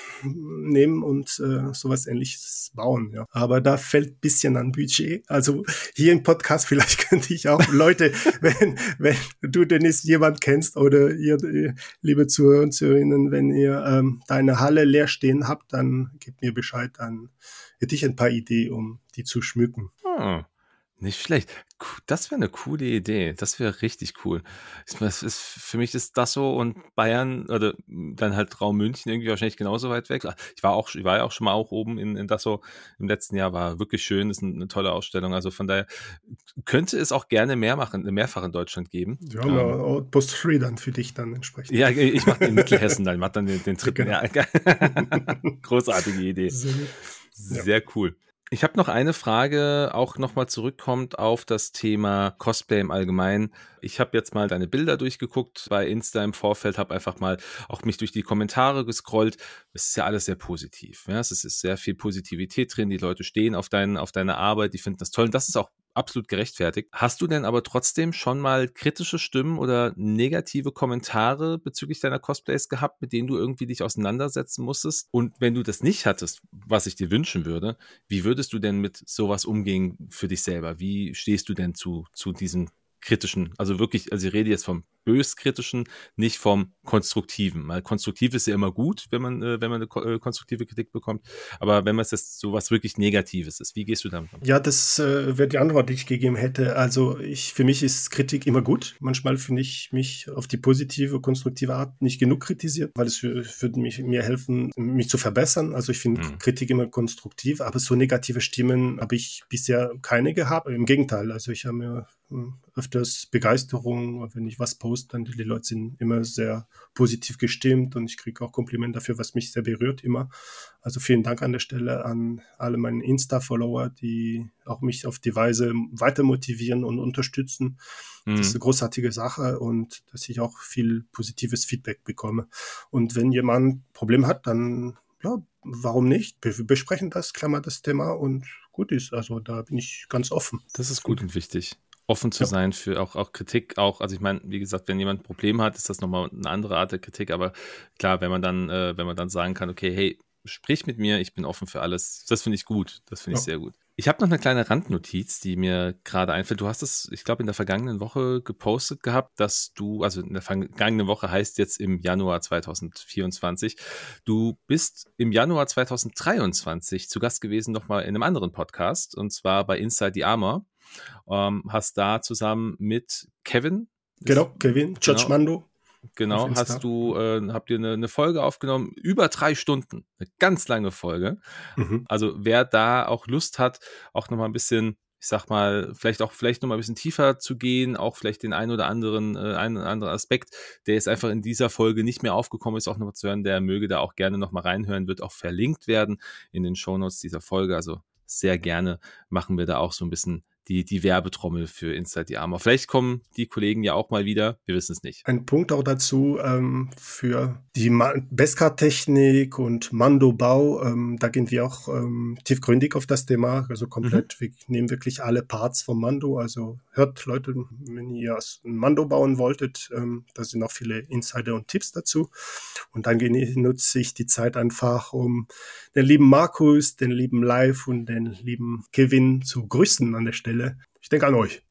nehmen und sowas Ähnliches bauen. Ja. Aber da fällt ein bisschen an Budget. Also hier im Podcast vielleicht könnte ich auch Leute, wenn du Dennis jemand kennst oder ihr, liebe Zuhörer und Zuhörerinnen, wenn ihr deine Halle leer stehen habt, dann gebt mir Bescheid, dann hätte ich ein paar Ideen, um die zu schmücken. Nicht schlecht. Das wäre eine coole Idee. Das wäre richtig cool. Für mich ist das so und Bayern oder dann halt Raum München irgendwie wahrscheinlich genauso weit weg. Ich war ja auch schon mal auch oben in Dachau im letzten Jahr, war wirklich schön, ist eine tolle Ausstellung. Also von daher könnte es auch gerne mehrfach in Deutschland geben. Ja, Outpost 3 dann für dich dann entsprechend. Ja, ich mache den Mittelhessen dann, mache dann den dritten. Genau. Ja. Großartige Idee. Sehr cool. Ich habe noch eine Frage, auch nochmal zurückkommt auf das Thema Cosplay im Allgemeinen. Ich habe jetzt mal deine Bilder durchgeguckt bei Insta im Vorfeld, habe einfach mal auch mich durch die Kommentare gescrollt. Es ist ja alles sehr positiv. Ja? Es ist sehr viel Positivität drin. Die Leute stehen auf deine Arbeit, die finden das toll. Und das ist auch absolut gerechtfertigt. Hast du denn aber trotzdem schon mal kritische Stimmen oder negative Kommentare bezüglich deiner Cosplays gehabt, mit denen du irgendwie dich auseinandersetzen musstest? Und wenn du das nicht hattest, was ich dir wünschen würde, wie würdest du denn mit sowas umgehen für dich selber? Wie stehst du denn zu diesem kritischen, also wirklich, also ich rede jetzt vom böskritischen, nicht vom konstruktiven. Weil konstruktiv ist ja immer gut, wenn man eine konstruktive Kritik bekommt. Aber wenn man es jetzt so was wirklich Negatives ist, wie gehst du damit um? Ja, das wäre die Antwort, die ich gegeben hätte. Also für mich ist Kritik immer gut. Manchmal finde ich mich auf die positive, konstruktive Art nicht genug kritisiert, weil es würde mir helfen, mich zu verbessern. Also ich finde Kritik immer konstruktiv, aber so negative Stimmen habe ich bisher keine gehabt. Im Gegenteil, also ich habe mir öfters Begeisterung, wenn ich was poste, dann die Leute sind immer sehr positiv gestimmt und ich kriege auch Komplimente dafür, was mich sehr berührt immer. Also vielen Dank an der Stelle an alle meine Insta-Follower, die auch mich auf die Weise weiter motivieren und unterstützen. Das ist eine großartige Sache und dass ich auch viel positives Feedback bekomme. Und wenn jemand ein Problem hat, dann ja, warum nicht? Wir besprechen das, klammern das Thema und gut ist. Also da bin ich ganz offen. Das ist gut und wichtig. Offen zu sein für auch Kritik, also ich meine, wie gesagt, wenn jemand ein Problem hat, ist das nochmal eine andere Art der Kritik, aber klar, wenn man dann sagen kann, okay, hey, sprich mit mir, ich bin offen für alles, das finde ich gut, das finde ich sehr gut. Ich habe noch eine kleine Randnotiz, die mir gerade einfällt. Du hast es, ich glaube, in der vergangenen Woche gepostet gehabt, dass du, also in der vergangenen Woche heißt jetzt im Januar 2024, du bist im Januar 2023 zu Gast gewesen nochmal in einem anderen Podcast und zwar bei Inside the Armor. Hast da zusammen mit Kevin. Kevin, Judge Mando. Genau, habt ihr eine Folge aufgenommen, über 3 Stunden, eine ganz lange Folge. Also wer da auch Lust hat, auch nochmal ein bisschen, ich sag mal, vielleicht nochmal ein bisschen tiefer zu gehen, auch vielleicht den einen oder anderen Aspekt, der jetzt einfach in dieser Folge nicht mehr aufgekommen ist, auch nochmal zu hören, der möge da auch gerne nochmal reinhören, wird auch verlinkt werden in den Shownotes dieser Folge, also sehr gerne machen wir da auch so ein bisschen die Werbetrommel für Inside the Armor. Vielleicht kommen die Kollegen ja auch mal wieder, wir wissen es nicht. Ein Punkt auch dazu für die Beskar-Technik und Mando-Bau, da gehen wir auch tiefgründig auf das Thema, also komplett, wir nehmen wirklich alle Parts vom Mando, also hört Leute, wenn ihr ein Mando bauen wolltet, da sind auch viele Insider und Tipps dazu und dann nutze ich die Zeit einfach, um den lieben Markus, den lieben Live und den lieben Kevin zu grüßen an der Stelle. Ich denke an euch.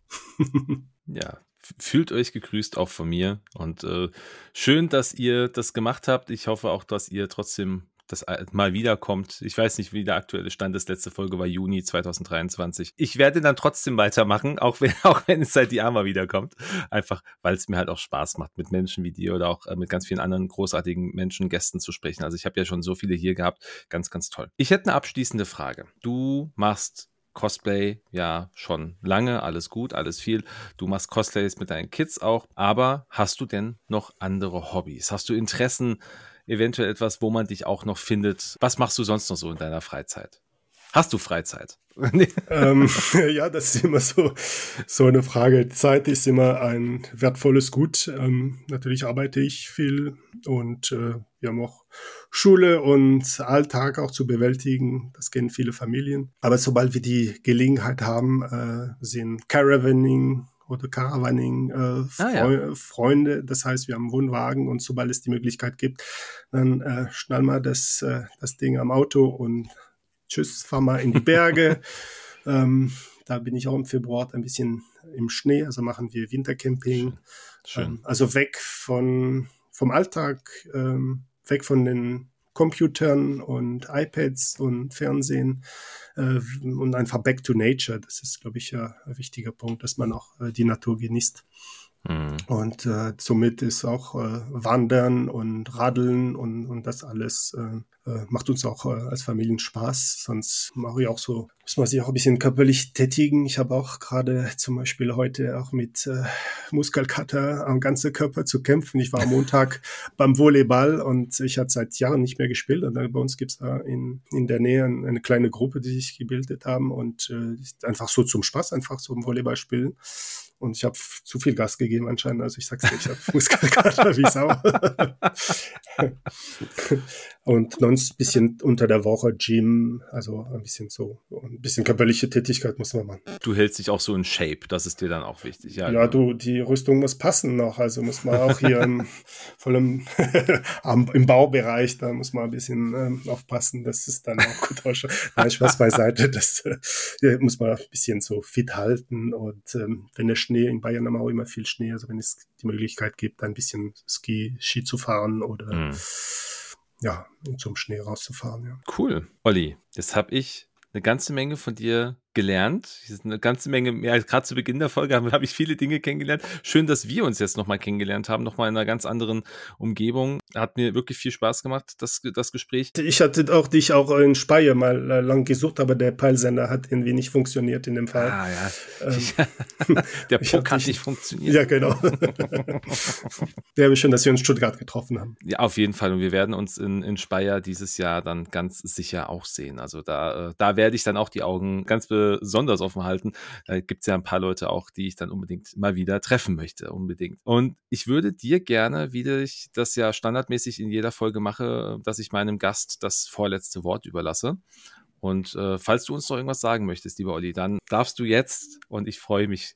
Ja, fühlt euch gegrüßt auch von mir und schön, dass ihr das gemacht habt. Ich hoffe auch, dass ihr trotzdem das mal wiederkommt. Ich weiß nicht, wie der aktuelle Stand ist. Letzte Folge war Juni 2023. Ich werde dann trotzdem weitermachen, auch wenn es seit die Arma wiederkommt. Einfach, weil es mir halt auch Spaß macht, mit Menschen wie dir oder auch mit ganz vielen anderen großartigen Menschen, Gästen zu sprechen. Also ich habe ja schon so viele hier gehabt. Ganz, ganz toll. Ich hätte eine abschließende Frage. Du machst Cosplay ja schon lange, alles gut, alles viel. Du machst Cosplays mit deinen Kids auch, aber hast du denn noch andere Hobbys? Hast du Interessen, eventuell etwas, wo man dich auch noch findet? Was machst du sonst noch so in deiner Freizeit? Hast du Freizeit? Ja, das ist immer so eine Frage. Zeit ist immer ein wertvolles Gut. Natürlich arbeite ich viel und wir haben auch Schule und Alltag auch zu bewältigen. Das kennen viele Familien. Aber sobald wir die Gelegenheit haben, sind Caravaning oder Caravaning Freunde. Das heißt, wir haben einen Wohnwagen und sobald es die Möglichkeit gibt, dann schnallen wir das Ding am Auto und tschüss, fahr mal in die Berge. Da bin ich auch im Februar ein bisschen im Schnee, also machen wir Wintercamping. Schön. Also weg vom Alltag, weg von den Computern und iPads und Fernsehen und einfach back to nature. Das ist, glaube ich, ein wichtiger Punkt, dass man auch die Natur genießt. Und somit ist auch Wandern und Radeln und das alles macht uns auch als Familien Spaß. Sonst mache ich auch so, muss man sich auch ein bisschen körperlich tätigen. Ich habe auch gerade zum Beispiel heute auch mit Muskelkater am ganzen Körper zu kämpfen. Ich war am Montag beim Volleyball und ich hatte seit Jahren nicht mehr gespielt. Und bei uns gibt es in der Nähe eine kleine Gruppe, die sich gebildet haben und einfach so zum Spaß, einfach so im Volleyball spielen. Und ich habe zu viel Gas gegeben anscheinend. Also ich sag's dir, ich habe Muskelkater wie Sau. Und sonst ein bisschen unter der Woche Gym, also ein bisschen körperliche Tätigkeit muss man machen. Du hältst dich auch so in Shape, das ist dir dann auch wichtig. Ja, die Rüstung muss passen noch, also muss man auch hier im Baubereich, da muss man ein bisschen aufpassen, dass es dann auch gut ausschaut. Nein, Spaß beiseite, das muss man ein bisschen so fit halten und wenn der Schnee, in Bayern haben wir auch immer viel Schnee, also wenn es die Möglichkeit gibt, ein bisschen Ski zu fahren oder ja, zum Schnee rauszufahren. Ja. Cool. Olli, jetzt habe ich eine ganze Menge von dir gelernt. Eine ganze Menge mehr. Gerade zu Beginn der Folge habe ich viele Dinge kennengelernt. Schön, dass wir uns jetzt nochmal kennengelernt haben, nochmal in einer ganz anderen Umgebung. Hat mir wirklich viel Spaß gemacht, das Gespräch. Ich hatte auch dich auch in Speyer mal lang gesucht, aber der Peilsender hat irgendwie nicht funktioniert in dem Fall. Ah ja. Der Puck hat nicht funktioniert. Ja, genau. Ja, aber schön, dass wir uns in Stuttgart getroffen haben. Ja, auf jeden Fall. Und wir werden uns in Speyer dieses Jahr dann ganz sicher auch sehen. Also da werde ich dann auch die Augen ganz besonders offen halten. Da gibt es ja ein paar Leute auch, die ich dann unbedingt mal wieder treffen möchte. Unbedingt. Und ich würde dir gerne, wie ich das ja standardmäßig in jeder Folge mache, dass ich meinem Gast das vorletzte Wort überlasse. Und falls du uns noch irgendwas sagen möchtest, lieber Olli, dann darfst du jetzt und ich freue mich.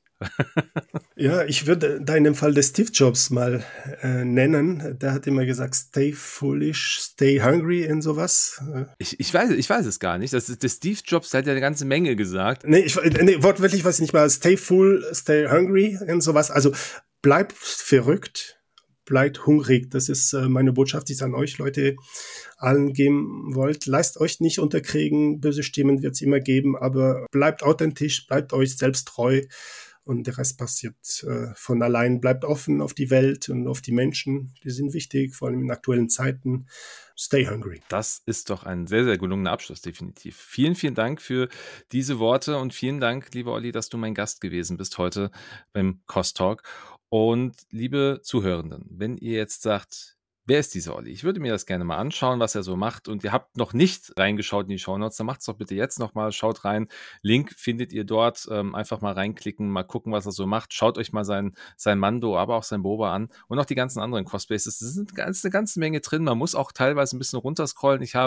Ja, ich würde da in dem Fall des Steve Jobs mal nennen. Der hat immer gesagt, stay foolish, stay hungry und sowas. Ich weiß es gar nicht. Der Steve Jobs, der hat ja eine ganze Menge gesagt. Nee, wortwörtlich weiß ich nicht mal. Stay full, stay hungry und sowas. Also bleibt verrückt, bleibt hungrig. Das ist meine Botschaft, die ich an euch, Leute, allen geben wollt. Lasst euch nicht unterkriegen. Böse Stimmen wird es immer geben, aber bleibt authentisch, bleibt euch selbst treu. Und der Rest passiert von allein. Bleibt offen auf die Welt und auf die Menschen. Die sind wichtig, vor allem in aktuellen Zeiten. Stay hungry. Das ist doch ein sehr, sehr gelungener Abschluss, definitiv. Vielen, vielen Dank für diese Worte und vielen Dank, lieber Olli, dass du mein Gast gewesen bist heute beim Cost Talk. Und liebe Zuhörenden, wenn ihr jetzt sagt, wer ist dieser Olli? Ich würde mir das gerne mal anschauen, was er so macht. Und ihr habt noch nicht reingeschaut in die Shownotes, dann macht es doch bitte jetzt nochmal. Schaut rein. Link findet ihr dort. Einfach mal reinklicken, mal gucken, was er so macht. Schaut euch mal sein Mando, aber auch sein Boba an. Und auch die ganzen anderen Cosplays. Es ist eine ganze Menge drin. Man muss auch teilweise ein bisschen runterscrollen. Du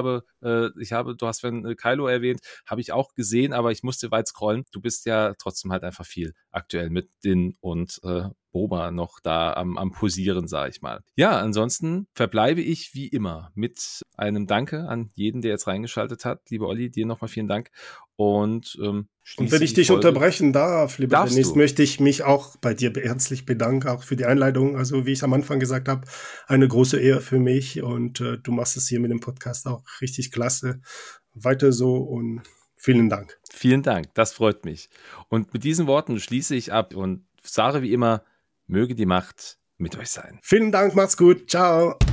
hast Kylo erwähnt, habe ich auch gesehen, aber ich musste weit scrollen. Du bist ja trotzdem halt einfach viel aktuell mit Din und Boba noch da am Posieren, sage ich mal. Ja, ansonsten verbleibe ich wie immer mit einem Danke an jeden, der jetzt reingeschaltet hat. Lieber Olli, dir nochmal vielen Dank. Und wenn ich dich unterbrechen darf, lieber Dennis, möchte ich mich auch bei dir herzlich bedanken, auch für die Einleitung. Also wie ich am Anfang gesagt habe, eine große Ehre für mich und du machst es hier mit dem Podcast auch richtig klasse. Weiter so und vielen Dank. Vielen Dank, das freut mich. Und mit diesen Worten schließe ich ab und sage wie immer, möge die Macht mit euch sein. Vielen Dank, macht's gut, ciao.